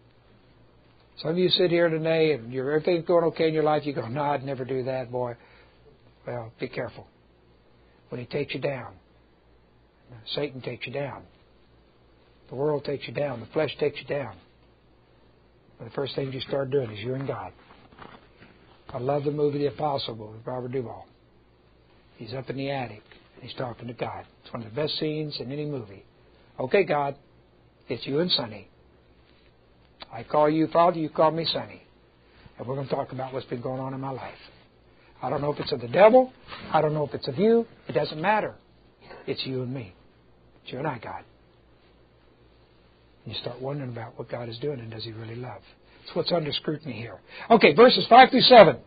Some of you sit here today and everything's going okay in your life. You go, no, I'd never do that, boy. Well, be careful. When He takes you down, Satan takes you down. The world takes you down. The flesh takes you down. But the first thing you start doing is you and God. I love the movie The Impossible with Robert Duvall. He's up in the attic and he's talking to God. It's one of the best scenes in any movie. Okay, God, it's you and Sonny. I call you Father, you call me Sonny. And we're going to talk about what's been going on in my life. I don't know if it's of the devil. I don't know if it's of you. It doesn't matter. It's you and me. It's you and I, God. And you start wondering about what God is doing and does He really love. That's what's under scrutiny here. Okay, verses 5 through 7.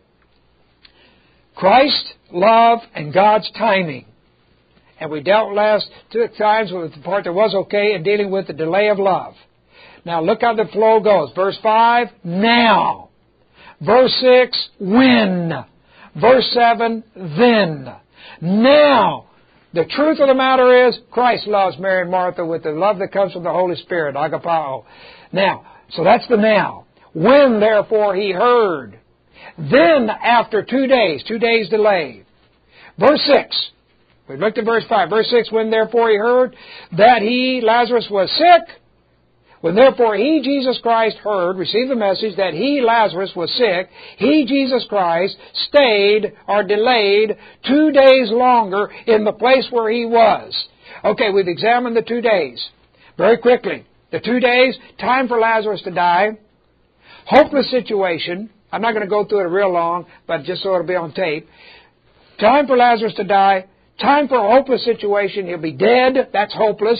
Christ, love, and God's timing. And we dealt last 2 times with the part that was okay in dealing with the delay of love. Now look how the flow goes. Verse 5, now. Verse 6, when. Verse 7, then. Now. The truth of the matter is, Christ loves Mary and Martha with the love that comes from the Holy Spirit, agapao. Now, so that's the now. When, therefore, He heard. Then, after 2 days delay. Verse 6. We looked at verse 5. Verse 6, when therefore He heard that he, Lazarus, was sick. When therefore He, Jesus Christ, heard, received the message that He, Lazarus, was sick, He, Jesus Christ, stayed or delayed 2 days longer in the place where He was. Okay, we've examined the 2 days. Very quickly. The 2 days, time for Lazarus to die. Hopeless situation. I'm not going to go through it real long, but just so it'll be on tape. Time for Lazarus to die. Time for a hopeless situation. He'll be dead. That's hopeless.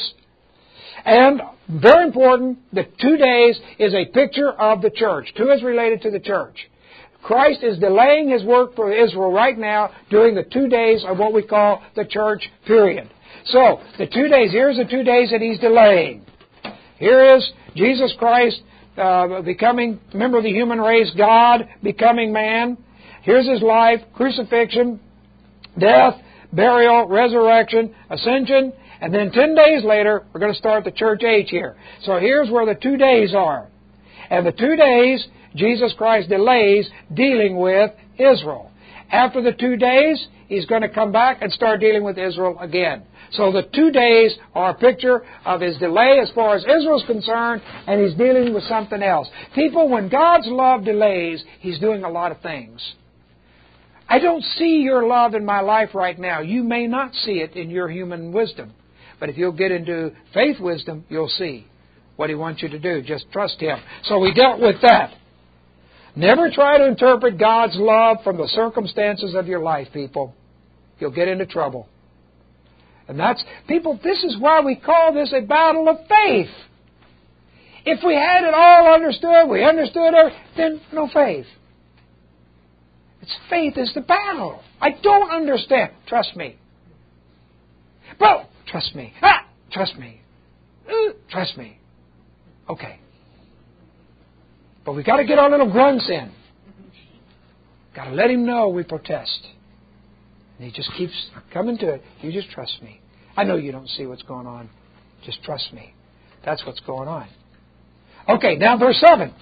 And very important, the 2 days is a picture of the church. 2 is related to the church. Christ is delaying His work for Israel right now during the 2 days of what we call the church period. So, the 2 days, here's the 2 days that He's delaying. Here is Jesus Christ becoming a member of the human race, God becoming man. Here's His life, crucifixion, death, burial, resurrection, ascension, and then 10 days later, we're going to start the church age here. So here's where the 2 days are. And the 2 days, Jesus Christ delays dealing with Israel. After the 2 days, He's going to come back and start dealing with Israel again. So the 2 days are a picture of His delay as far as Israel's concerned, and He's dealing with something else. People, when God's love delays, He's doing a lot of things. I don't see your love in my life right now. You may not see it in your human wisdom. But if you'll get into faith wisdom, you'll see what He wants you to do. Just trust Him. So we dealt with that. Never try to interpret God's love from the circumstances of your life, people. You'll get into trouble. And that's, people, this is why we call this a battle of faith. If we had it all understood, we understood everything, then no faith. It's faith is the battle. I don't understand. Trust me. Well, trust me. Trust me. Trust me. Okay. But we got to get our little grunts in. Got to let him know we protest. And he just keeps coming to it. You just trust me. I know you don't see what's going on. Just trust me. That's what's going on. Okay, now verse 7.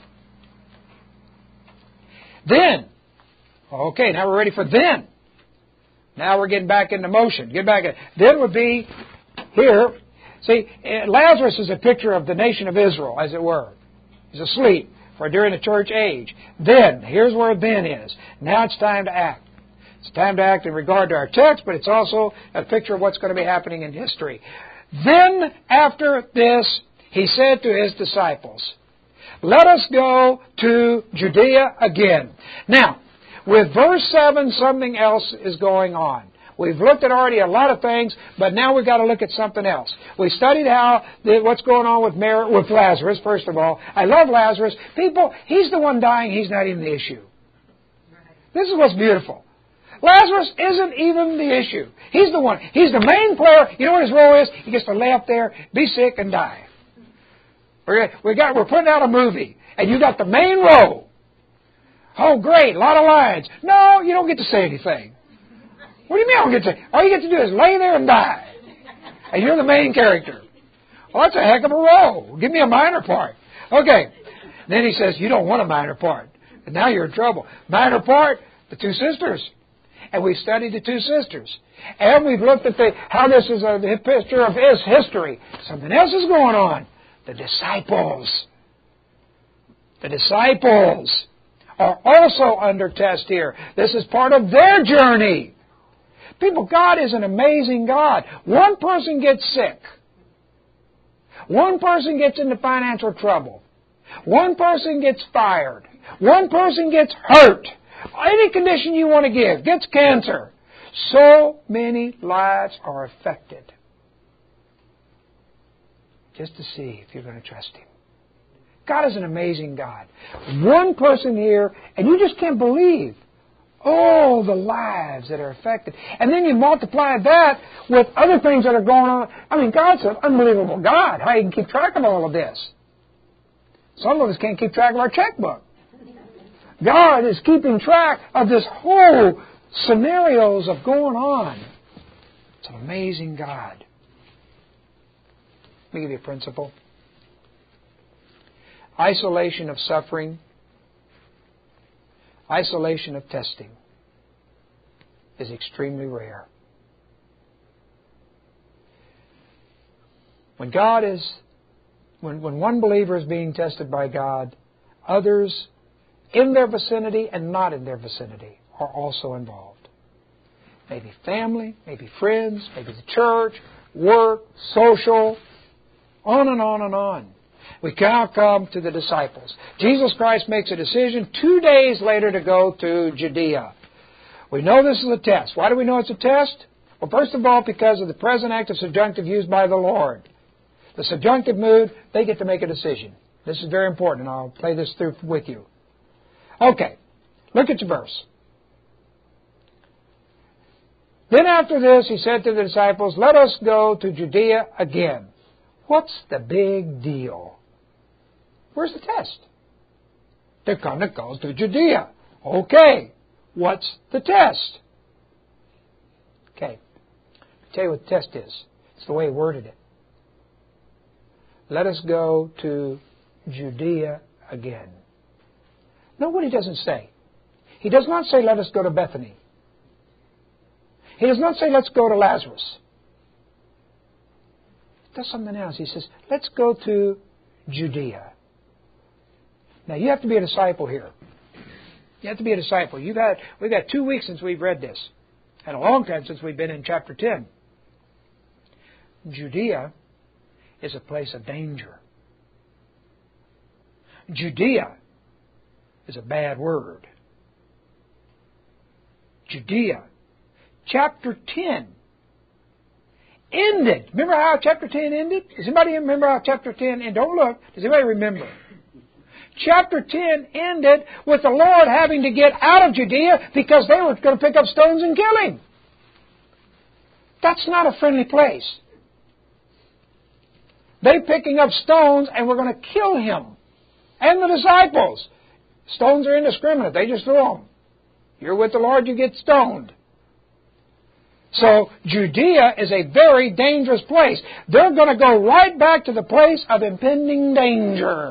Then. Okay, now we're ready for then. Now we're getting back into motion. Get back in. Then would be here. See, Lazarus is a picture of the nation of Israel, as it were. He's asleep for during the church age. Then, here's where then is. Now it's time to act. It's time to act in regard to our text, but it's also a picture of what's going to be happening in history. Then, after this, he said to his disciples, let us go to Judea again. Now, with verse 7, something else is going on. We've looked at already a lot of things, but now we've got to look at something else. We studied what's going on with Lazarus, first of all. I love Lazarus. People, he's the one dying. He's not even the issue. This is what's beautiful. Lazarus isn't even the issue. He's the one. He's the main player. You know what his role is? He gets to lay up there, be sick, and die. We're putting out a movie, and you got the main role. Oh, great, a lot of lines. No, you don't get to say anything. What do you mean I don't get to say? All you get to do is lay there and die. And you're the main character. Well, that's a heck of a role. Give me a minor part. Okay. Then he says, you don't want a minor part. And now you're in trouble. Minor part, the two sisters. And we've studied the two sisters. And we've looked at how this is a picture of his history. Something else is going on. The disciples. The disciples are also under test here. This is part of their journey. People, God is an amazing God. One person gets sick. One person gets into financial trouble. One person gets fired. One person gets hurt. Any condition you want to give, gets cancer. So many lives are affected. Just to see if you're going to trust Him. God is an amazing God. One person here, and you just can't believe all the lives that are affected. And then you multiply that with other things that are going on. I mean, God's an unbelievable God. How He can keep track of all of this. Some of us can't keep track of our checkbook. God is keeping track of this whole scenarios of going on. It's an amazing God. Let me give you a principle. Isolation of suffering, isolation of testing is extremely rare. When one believer is being tested by God, others in their vicinity and not in their vicinity are also involved. Maybe family, maybe friends, maybe the church, work, social, on and on and on. We now come to the disciples. Jesus Christ makes a decision 2 days later to go to Judea. We know this is a test. Why do we know it's a test? Well, first of all, because of the present active subjunctive used by the Lord. The subjunctive mood, they get to make a decision. This is very important, and I'll play this through with you. Okay, look at your verse. Then after this, He said to the disciples, let us go to Judea again. What's the big deal? Where's the test? They're going to go to Judea. Okay, what's the test? Okay, I'll tell you what the test is. It's the way He worded it. Let us go to Judea again. Know what He doesn't say. He does not say, let us go to Bethany. He does not say, let's go to Lazarus. He does something else. He says, let's go to Judea. Now, you have to be a disciple here. You have to be a disciple. We've had 2 weeks since we've read this, and a long time since we've been in chapter 10. Judea is a place of danger. Judea is a bad word. Judea, chapter 10, ended. Remember how chapter 10 ended? Does anybody remember how chapter 10 ended? Don't look. Does anybody remember? Chapter 10 ended with the Lord having to get out of Judea because they were going to pick up stones and kill Him. That's not a friendly place. They picking up stones and were going to kill Him. And the disciples. Stones are indiscriminate. They just throw them. You're with the Lord, you get stoned. So Judea is a very dangerous place. They're going to go right back to the place of impending danger.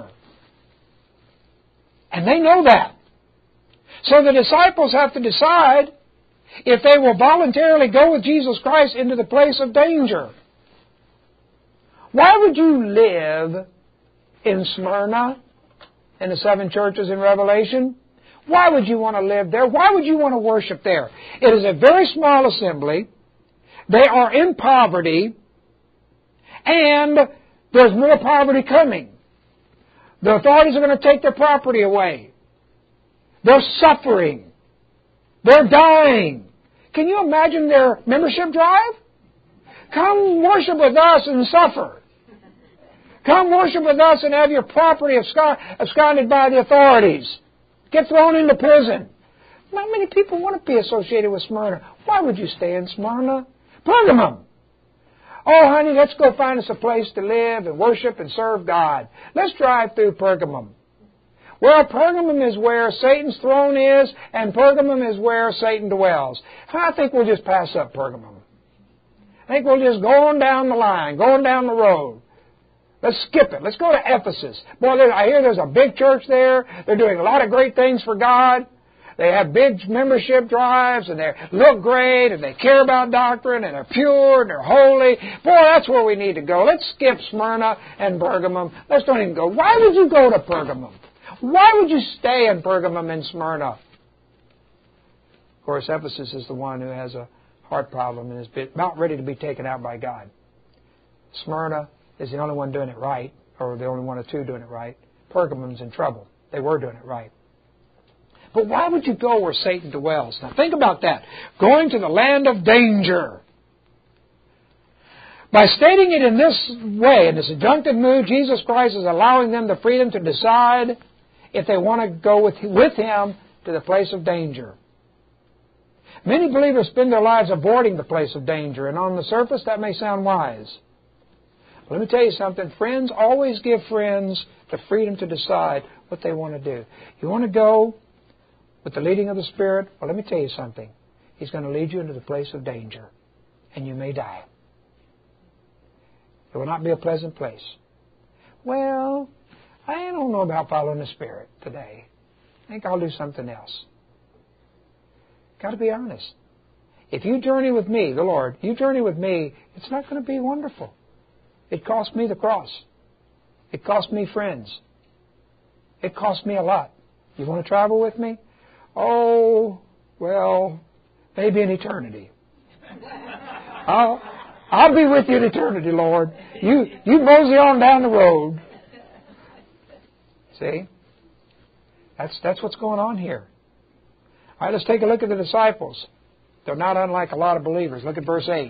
And they know that. So the disciples have to decide if they will voluntarily go with Jesus Christ into the place of danger. Why would you live in Smyrna, in the 7 churches in Revelation? Why would you want to live there? Why would you want to worship there? It is a very small assembly. They are in poverty. And there's more poverty coming. The authorities are going to take their property away. They're suffering. They're dying. Can you imagine their membership drive? Come worship with us and suffer. Come worship with us and have your property absconded by the authorities. Get thrown into prison. Not many people want to be associated with Smyrna. Why would you stay in Smyrna? Pergamum. Oh, honey, let's go find us a place to live and worship and serve God. Let's drive through Pergamum. Well, Pergamum is where Satan's throne is, and Pergamum is where Satan dwells. I think we'll just pass up Pergamum. I think we'll just go on down the line, going down the road. Let's skip it. Let's go to Ephesus. Boy, I hear there's a big church there. They're doing a lot of great things for God. They have big membership drives, and they look great, and they care about doctrine, and they're pure, and they're holy. Boy, that's where we need to go. Let's skip Smyrna and Pergamum. Let's don't even go. Why would you go to Pergamum? Why would you stay in Pergamum and Smyrna? Of course, Ephesus is the one who has a heart problem and is about ready to be taken out by God. Smyrna is the only one doing it right, or the only one or two doing it right. Pergamum's in trouble. They were doing it right. But why would you go where Satan dwells? Now think about that. Going to the land of danger. By stating it in this way, in this adjunctive mood, Jesus Christ is allowing them the freedom to decide if they want to go with Him to the place of danger. Many believers spend their lives avoiding the place of danger, and on the surface that may sound wise. But let me tell you something. Friends always give friends the freedom to decide what they want to do. You want to go with the leading of the Spirit? Well, let me tell you something. He's going to lead you into the place of danger, and you may die. It will not be a pleasant place. Well, I don't know about following the Spirit today. I think I'll do something else. Got to be honest. If you journey with me, the Lord, you journey with me, it's not going to be wonderful. It cost me the cross. It cost me friends. It cost me a lot. You want to travel with me? Oh, well, maybe in eternity. I'll be with you in eternity, Lord. You mosey on down the road. See? That's what's going on here. All right, let's take a look at the disciples. They're not unlike a lot of believers. Look at verse 8.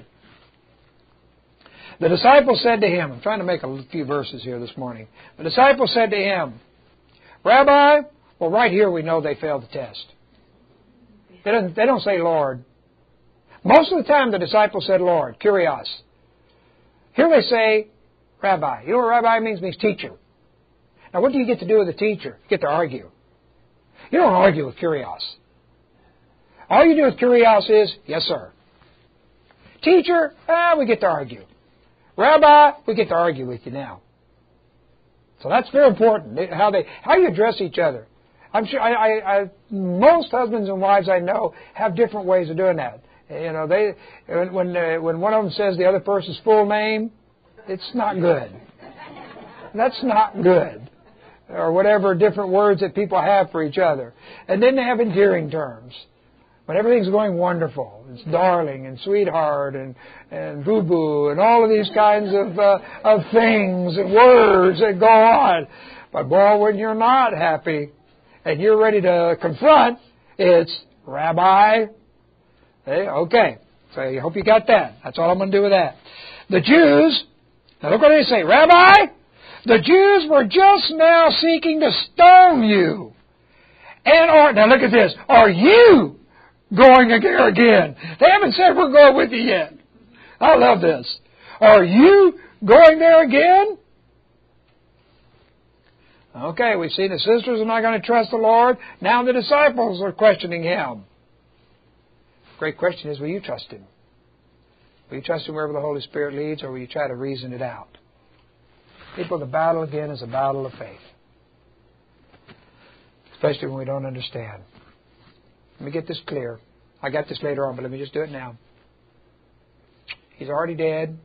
The disciples said to Him, I'm trying to make a few verses here this morning. The disciples said to Him, Rabbi, well, right here we know they failed the test. They don't say Lord. Most of the time the disciples said Lord, Kyrios. Here they say Rabbi. You know what Rabbi means? It means teacher. Now what do you get to do with a teacher? You get to argue. You don't argue with Kyrios. All you do with Kyrios is, yes, sir. Teacher, we get to argue. Rabbi, we get to argue with you now. So that's very important, how you address each other. I'm sure most husbands and wives I know have different ways of doing that. You know, when one of them says the other person's full name, it's not good. That's not good. Or whatever different words that people have for each other. And then they have endearing terms. When everything's going wonderful, it's darling and sweetheart and boo-boo and all of these kinds of things and words that go on. But boy, when you're not happy and you're ready to confront, it's Rabbi. Okay, So I hope you got that. That's all I'm going to do with that. The Jews, now look what they say. Rabbi, the Jews were just now seeking to stone you. Now look at this. Are you going there again? They haven't said we're going with you yet. I love this. Are you going there again? Okay, we've seen the sisters are not going to trust the Lord. Now the disciples are questioning Him. Great question is, will you trust Him? Will you trust Him wherever the Holy Spirit leads, or will you try to reason it out? People, the battle again is a battle of faith. Especially when we don't understand. Let me get this clear. I got this later on, but let me just do it now. He's already dead.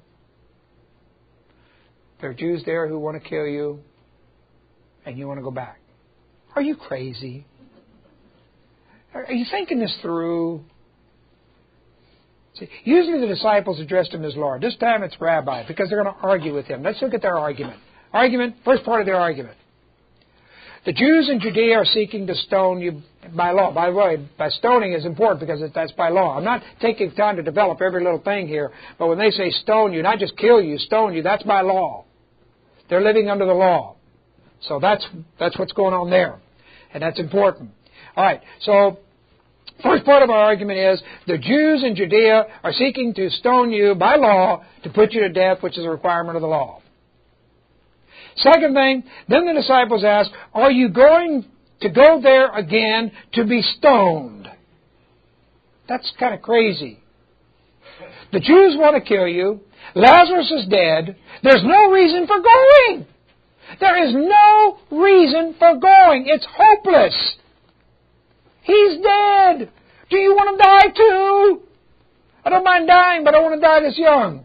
There are Jews there who want to kill you, and you want to go back. Are you crazy? Are you thinking this through? See, usually the disciples addressed Him as Lord. This time it's Rabbi, because they're going to argue with Him. Let's look at their argument. First part of their argument. The Jews in Judea are seeking to stone you by law. By the way, by stoning is important because that's by law. I'm not taking time to develop every little thing here, but when they say stone you, not just kill you, stone you, that's by law. They're living under the law. So that's what's going on there. And that's important. All right, so first part of our argument is the Jews in Judea are seeking to stone you by law to put you to death, which is a requirement of the law. Second thing, then the disciples ask, are you going to go there again to be stoned? That's kind of crazy. The Jews want to kill you. Lazarus is dead. There's no reason for going. There is no reason for going. It's hopeless. He's dead. Do you want to die too? I don't mind dying, but I want to die this young.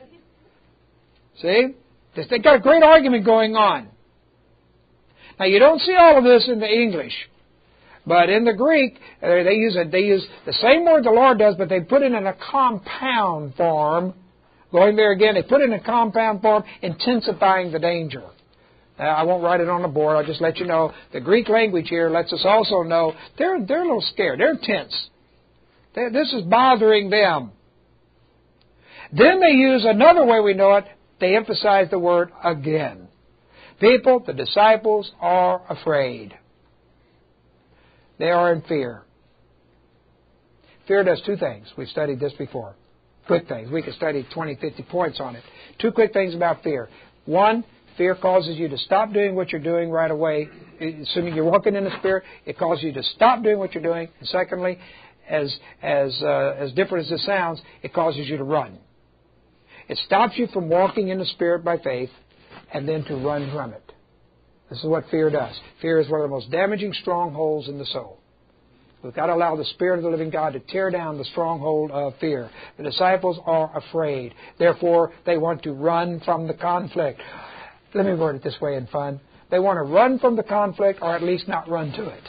See? They've got a great argument going on. Now, you don't see all of this in the English. But in the Greek, they use the same word the Lord does, but they put it in a compound form. Going there again, they put it in a compound form, intensifying the danger. I won't write it on the board. I'll just let you know. The Greek language here lets us also know they're a little scared. They're tense. This is bothering them. Then they use another way we know it. They emphasize the word again. People, the disciples are afraid. They are in fear. Fear does two things. We've studied this before. Quick things. We could study 20, 50 points on it. Two quick things about fear. One, fear causes you to stop doing what you're doing right away. Assuming you're walking in the Spirit, it causes you to stop doing what you're doing. And secondly, as different as this sounds, it causes you to run. It stops you from walking in the Spirit by faith and then to run from it. This is what fear does. Fear is one of the most damaging strongholds in the soul. We've got to allow the Spirit of the living God to tear down the stronghold of fear. The disciples are afraid. Therefore, they want to run from the conflict. Let me word it this way in fun. They want to run from the conflict or at least not run to it.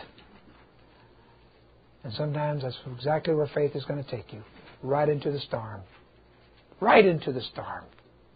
And sometimes that's exactly where faith is going to take you. Right into the storm. Right into the storm.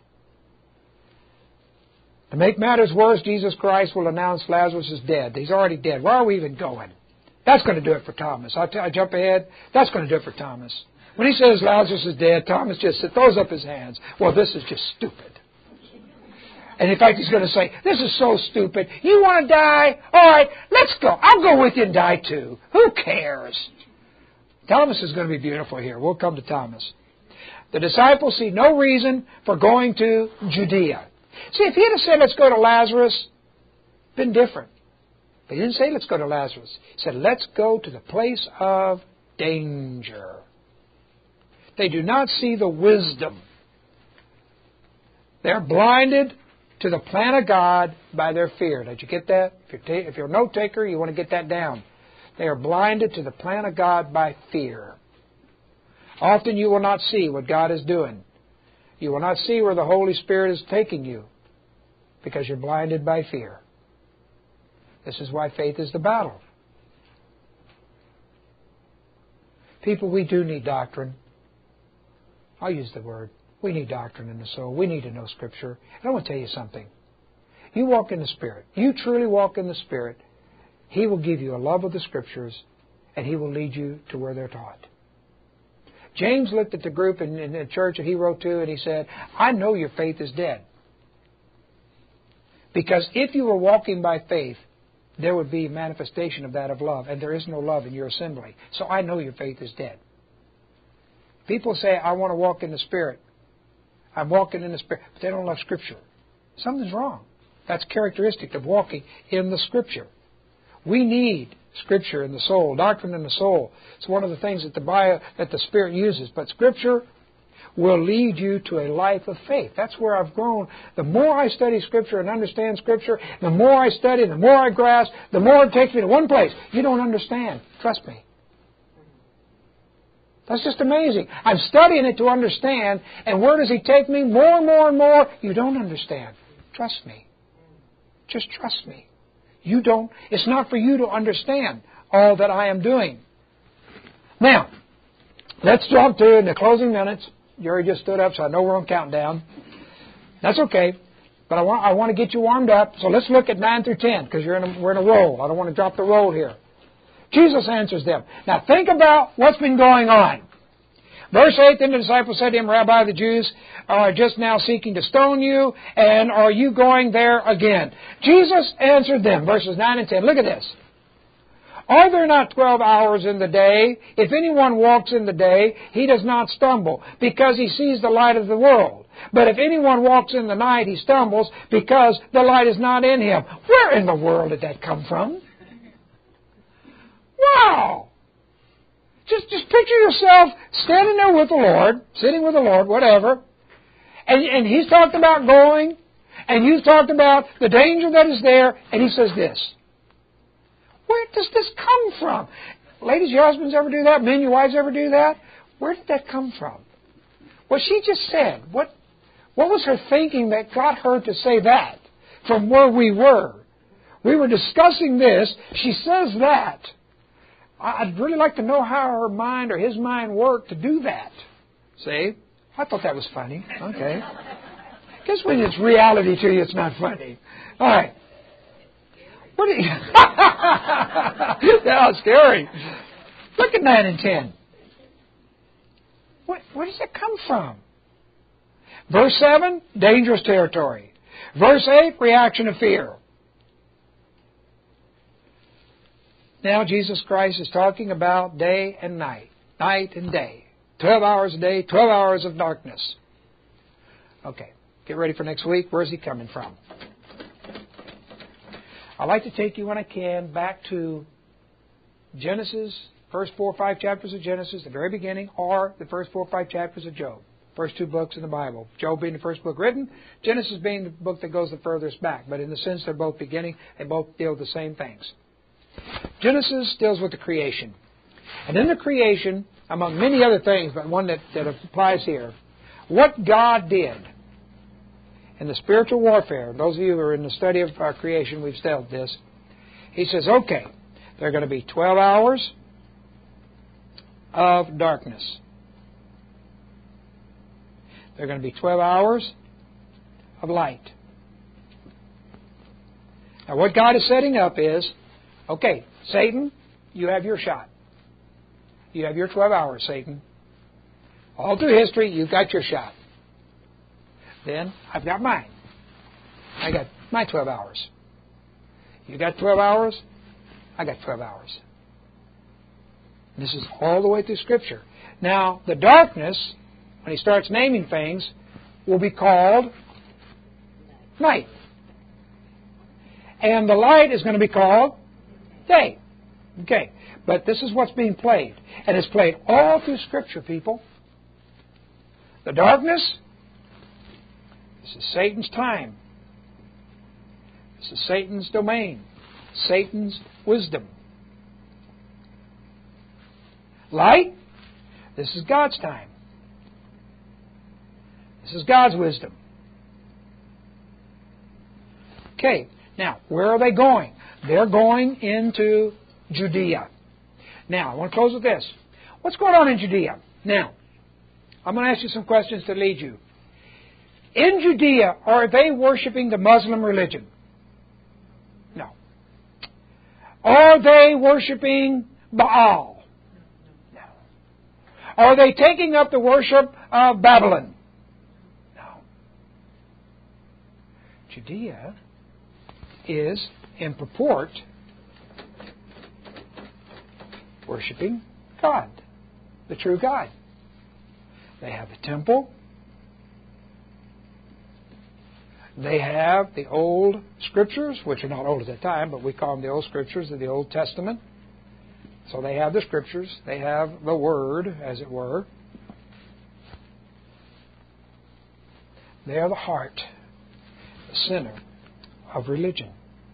To make matters worse, Jesus Christ will announce Lazarus is dead. He's already dead. Where are we even going? That's going to do it for Thomas. I jump ahead. That's going to do it for Thomas. When he says Lazarus is dead, Thomas just throws up his hands. Well, this is just stupid. And in fact, he's going to say, this is so stupid. You want to die? All right, let's go. I'll go with you and die too. Who cares? Thomas is going to be beautiful here. We'll come to Thomas. The disciples see no reason for going to Judea. See, if he had said, let's go to Lazarus, been different. But he didn't say, let's go to Lazarus. He said, let's go to the place of danger. They do not see the wisdom. They're blinded to the plan of God by their fear. Did you get that? If you're a note taker, you want to get that down. They are blinded to the plan of God by fear. Often you will not see what God is doing. You will not see where the Holy Spirit is taking you because you're blinded by fear. This is why faith is the battle. People, we do need doctrine. I'll use the word. We need doctrine in the soul. We need to know Scripture. And I want to tell you something. You walk in the Spirit. You truly walk in the Spirit. He will give you a love of the Scriptures, and He will lead you to where they're taught. James looked at the group in the church that he wrote to, and he said, I know your faith is dead. Because if you were walking by faith, there would be manifestation of that of love, and there is no love in your assembly. So I know your faith is dead. People say, I want to walk in the Spirit. I'm walking in the Spirit, but they don't love Scripture. Something's wrong. That's characteristic of walking in the Scripture. We need Scripture in the soul, doctrine in the soul. It's one of the things that the Spirit uses. But Scripture will lead you to a life of faith. That's where I've grown. The more I study Scripture and understand Scripture, the more I study, the more I grasp, the more it takes me to one place. You don't understand. Trust me. That's just amazing. I'm studying it to understand, and where does He take me? More and more and more. You don't understand. Trust me. Just trust me. You don't. It's not for you to understand all that I am doing. Now, let's jump to in the closing minutes. Jerry just stood up, so I know we're on countdown. That's okay. But I want to get you warmed up. So let's look at 9 through 10, because we're in a roll. I don't want to drop the roll here. Jesus answers them. Now think about what's been going on. Verse 8, then the disciples said to him, Rabbi, the Jews are just now seeking to stone you, and are you going there again? Jesus answered them, verses 9 and 10. Look at this. Are there not 12 hours in the day? If anyone walks in the day, he does not stumble, because he sees the light of the world. But if anyone walks in the night, he stumbles, because the light is not in him. Where in the world did that come from? Wow! Just picture yourself standing there with the Lord, sitting with the Lord, whatever, and He's talked about going, and you've talked about the danger that is there, and He says this. Where does this come from? Ladies, your husbands ever do that? Men, your wives ever do that? Where did that come from? Well, she just said, what was her thinking that got her to say that from where we were? We were discussing this. She says that. I'd really like to know how her mind or his mind worked to do that. See? I thought that was funny. Okay. Guess when it's reality to you, it's not funny. All right. What do you... Yeah, scary. Look at 9 and 10. Where does it come from? Verse 7, dangerous territory. Verse 8, reaction of fear. Now Jesus Christ is talking about day and night. Night and day. 12 hours a day, 12 hours of darkness. Okay, get ready for next week. Where's He coming from? I'd like to take you, when I can, back to Genesis, first 4 or 5 chapters of Genesis, the very beginning, or the first 4 or 5 chapters of Job. First 2 books in the Bible. Job being the first book written, Genesis being the book that goes the furthest back. But in the sense they're both beginning, they both deal with the same things. Genesis deals with the creation. And in the creation, among many other things, but one that applies here, what God did in the spiritual warfare, those of you who are in the study of our creation, we've studied this, He says, okay, there are going to be 12 hours of darkness. There are going to be 12 hours of light. Now what God is setting up is, okay, Satan, you have your shot. You have your 12 hours, Satan. All through history, you've got your shot. Then, I've got mine. I got my 12 hours. You got 12 hours, I got 12 hours. And this is all the way through Scripture. Now, the darkness, when He starts naming things, will be called night. And the light is going to be called day. Okay. But this is what's being played. And it's played all through Scripture, people. The darkness, this is Satan's time. This is Satan's domain. Satan's wisdom. Light, this is God's time. This is God's wisdom. Okay. Now, where are they going? They're going into Judea. Now, I want to close with this. What's going on in Judea? Now, I'm going to ask you some questions to lead you. In Judea, are they worshiping the Muslim religion? No. Are they worshiping Baal? No. Are they taking up the worship of Babylon? No. Judea is, in purport, worshiping God, the true God. They have the temple. They have the old Scriptures, which are not old at that time, but we call them the old Scriptures of the Old Testament. So they have the Scriptures. They have the Word, as it were. They are the heart, the center of religion.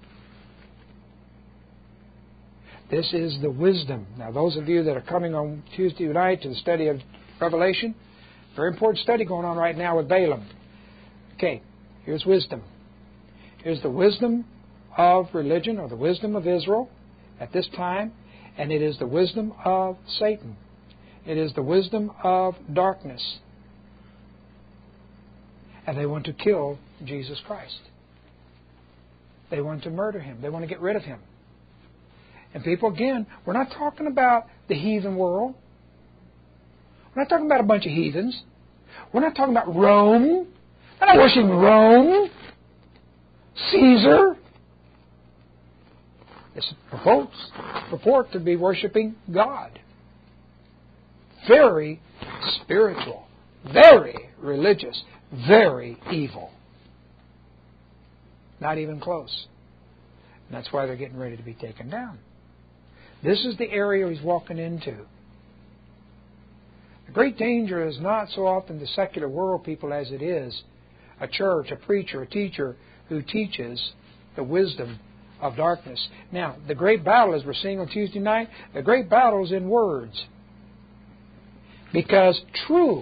This is the wisdom. Now, those of you that are coming on Tuesday night to the study of Revelation, very important study going on right now with Balaam. Okay, here's wisdom. Here's the wisdom of religion, or the wisdom of Israel at this time, and it is the wisdom of Satan. It is the wisdom of darkness. And they want to kill Jesus Christ. They want to murder Him. They want to get rid of Him. And people, again, we're not talking about the heathen world. We're not talking about a bunch of heathens. We're not talking about Rome. They're not worshiping Rome. Caesar. This purport to be worshiping God. Very spiritual. Very religious. Very evil. Not even close. And that's why they're getting ready to be taken down. This is the area he's walking into. The great danger is not so often the secular world people as it is a church, a preacher, a teacher who teaches the wisdom of darkness. Now, the great battle, as we're seeing on Tuesday night, the great battle is in words. Because true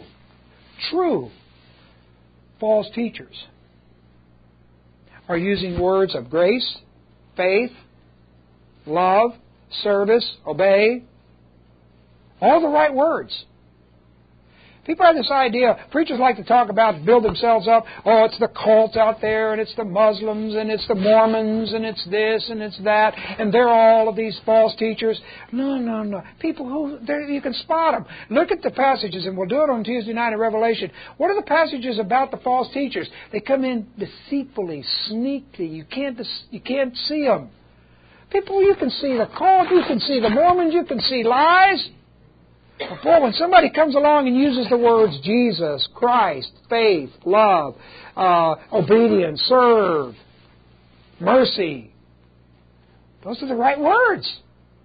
false teachers are using words of grace, faith, love, service, obey. All the right words. People have this idea, preachers like to talk about, build themselves up, oh, it's the cult out there, and it's the Muslims, and it's the Mormons, and it's this, and it's that, and they're all of these false teachers. No. People who, you can spot them. Look at the passages, and we'll do it on Tuesday night in Revelation. What are the passages about the false teachers? They come in deceitfully, sneakily. You can't see them. People, you can see the cult, you can see the Mormons, you can see lies. But boy, when somebody comes along and uses the words Jesus, Christ, faith, love, obedience, serve, mercy, those are the right words.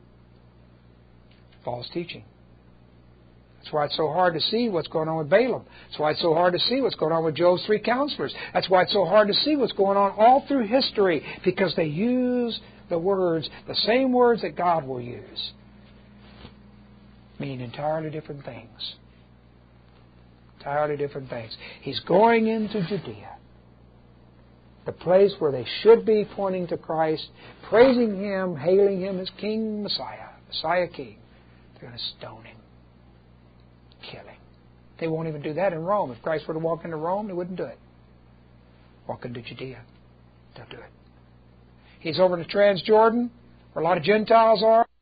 False teaching. That's why it's so hard to see what's going on with Balaam. That's why it's so hard to see what's going on with Job's 3 counselors. That's why it's so hard to see what's going on all through history, because they use the words, the same words that God will use, mean entirely different things. Entirely different things. He's going into Judea, the place where they should be pointing to Christ, praising Him, hailing Him as King Messiah, Messiah King. They're going to stone Him, kill Him. They won't even do that in Rome. If Christ were to walk into Rome, they wouldn't do it. Walk into Judea, they'll do it. He's over to Transjordan, where a lot of Gentiles are.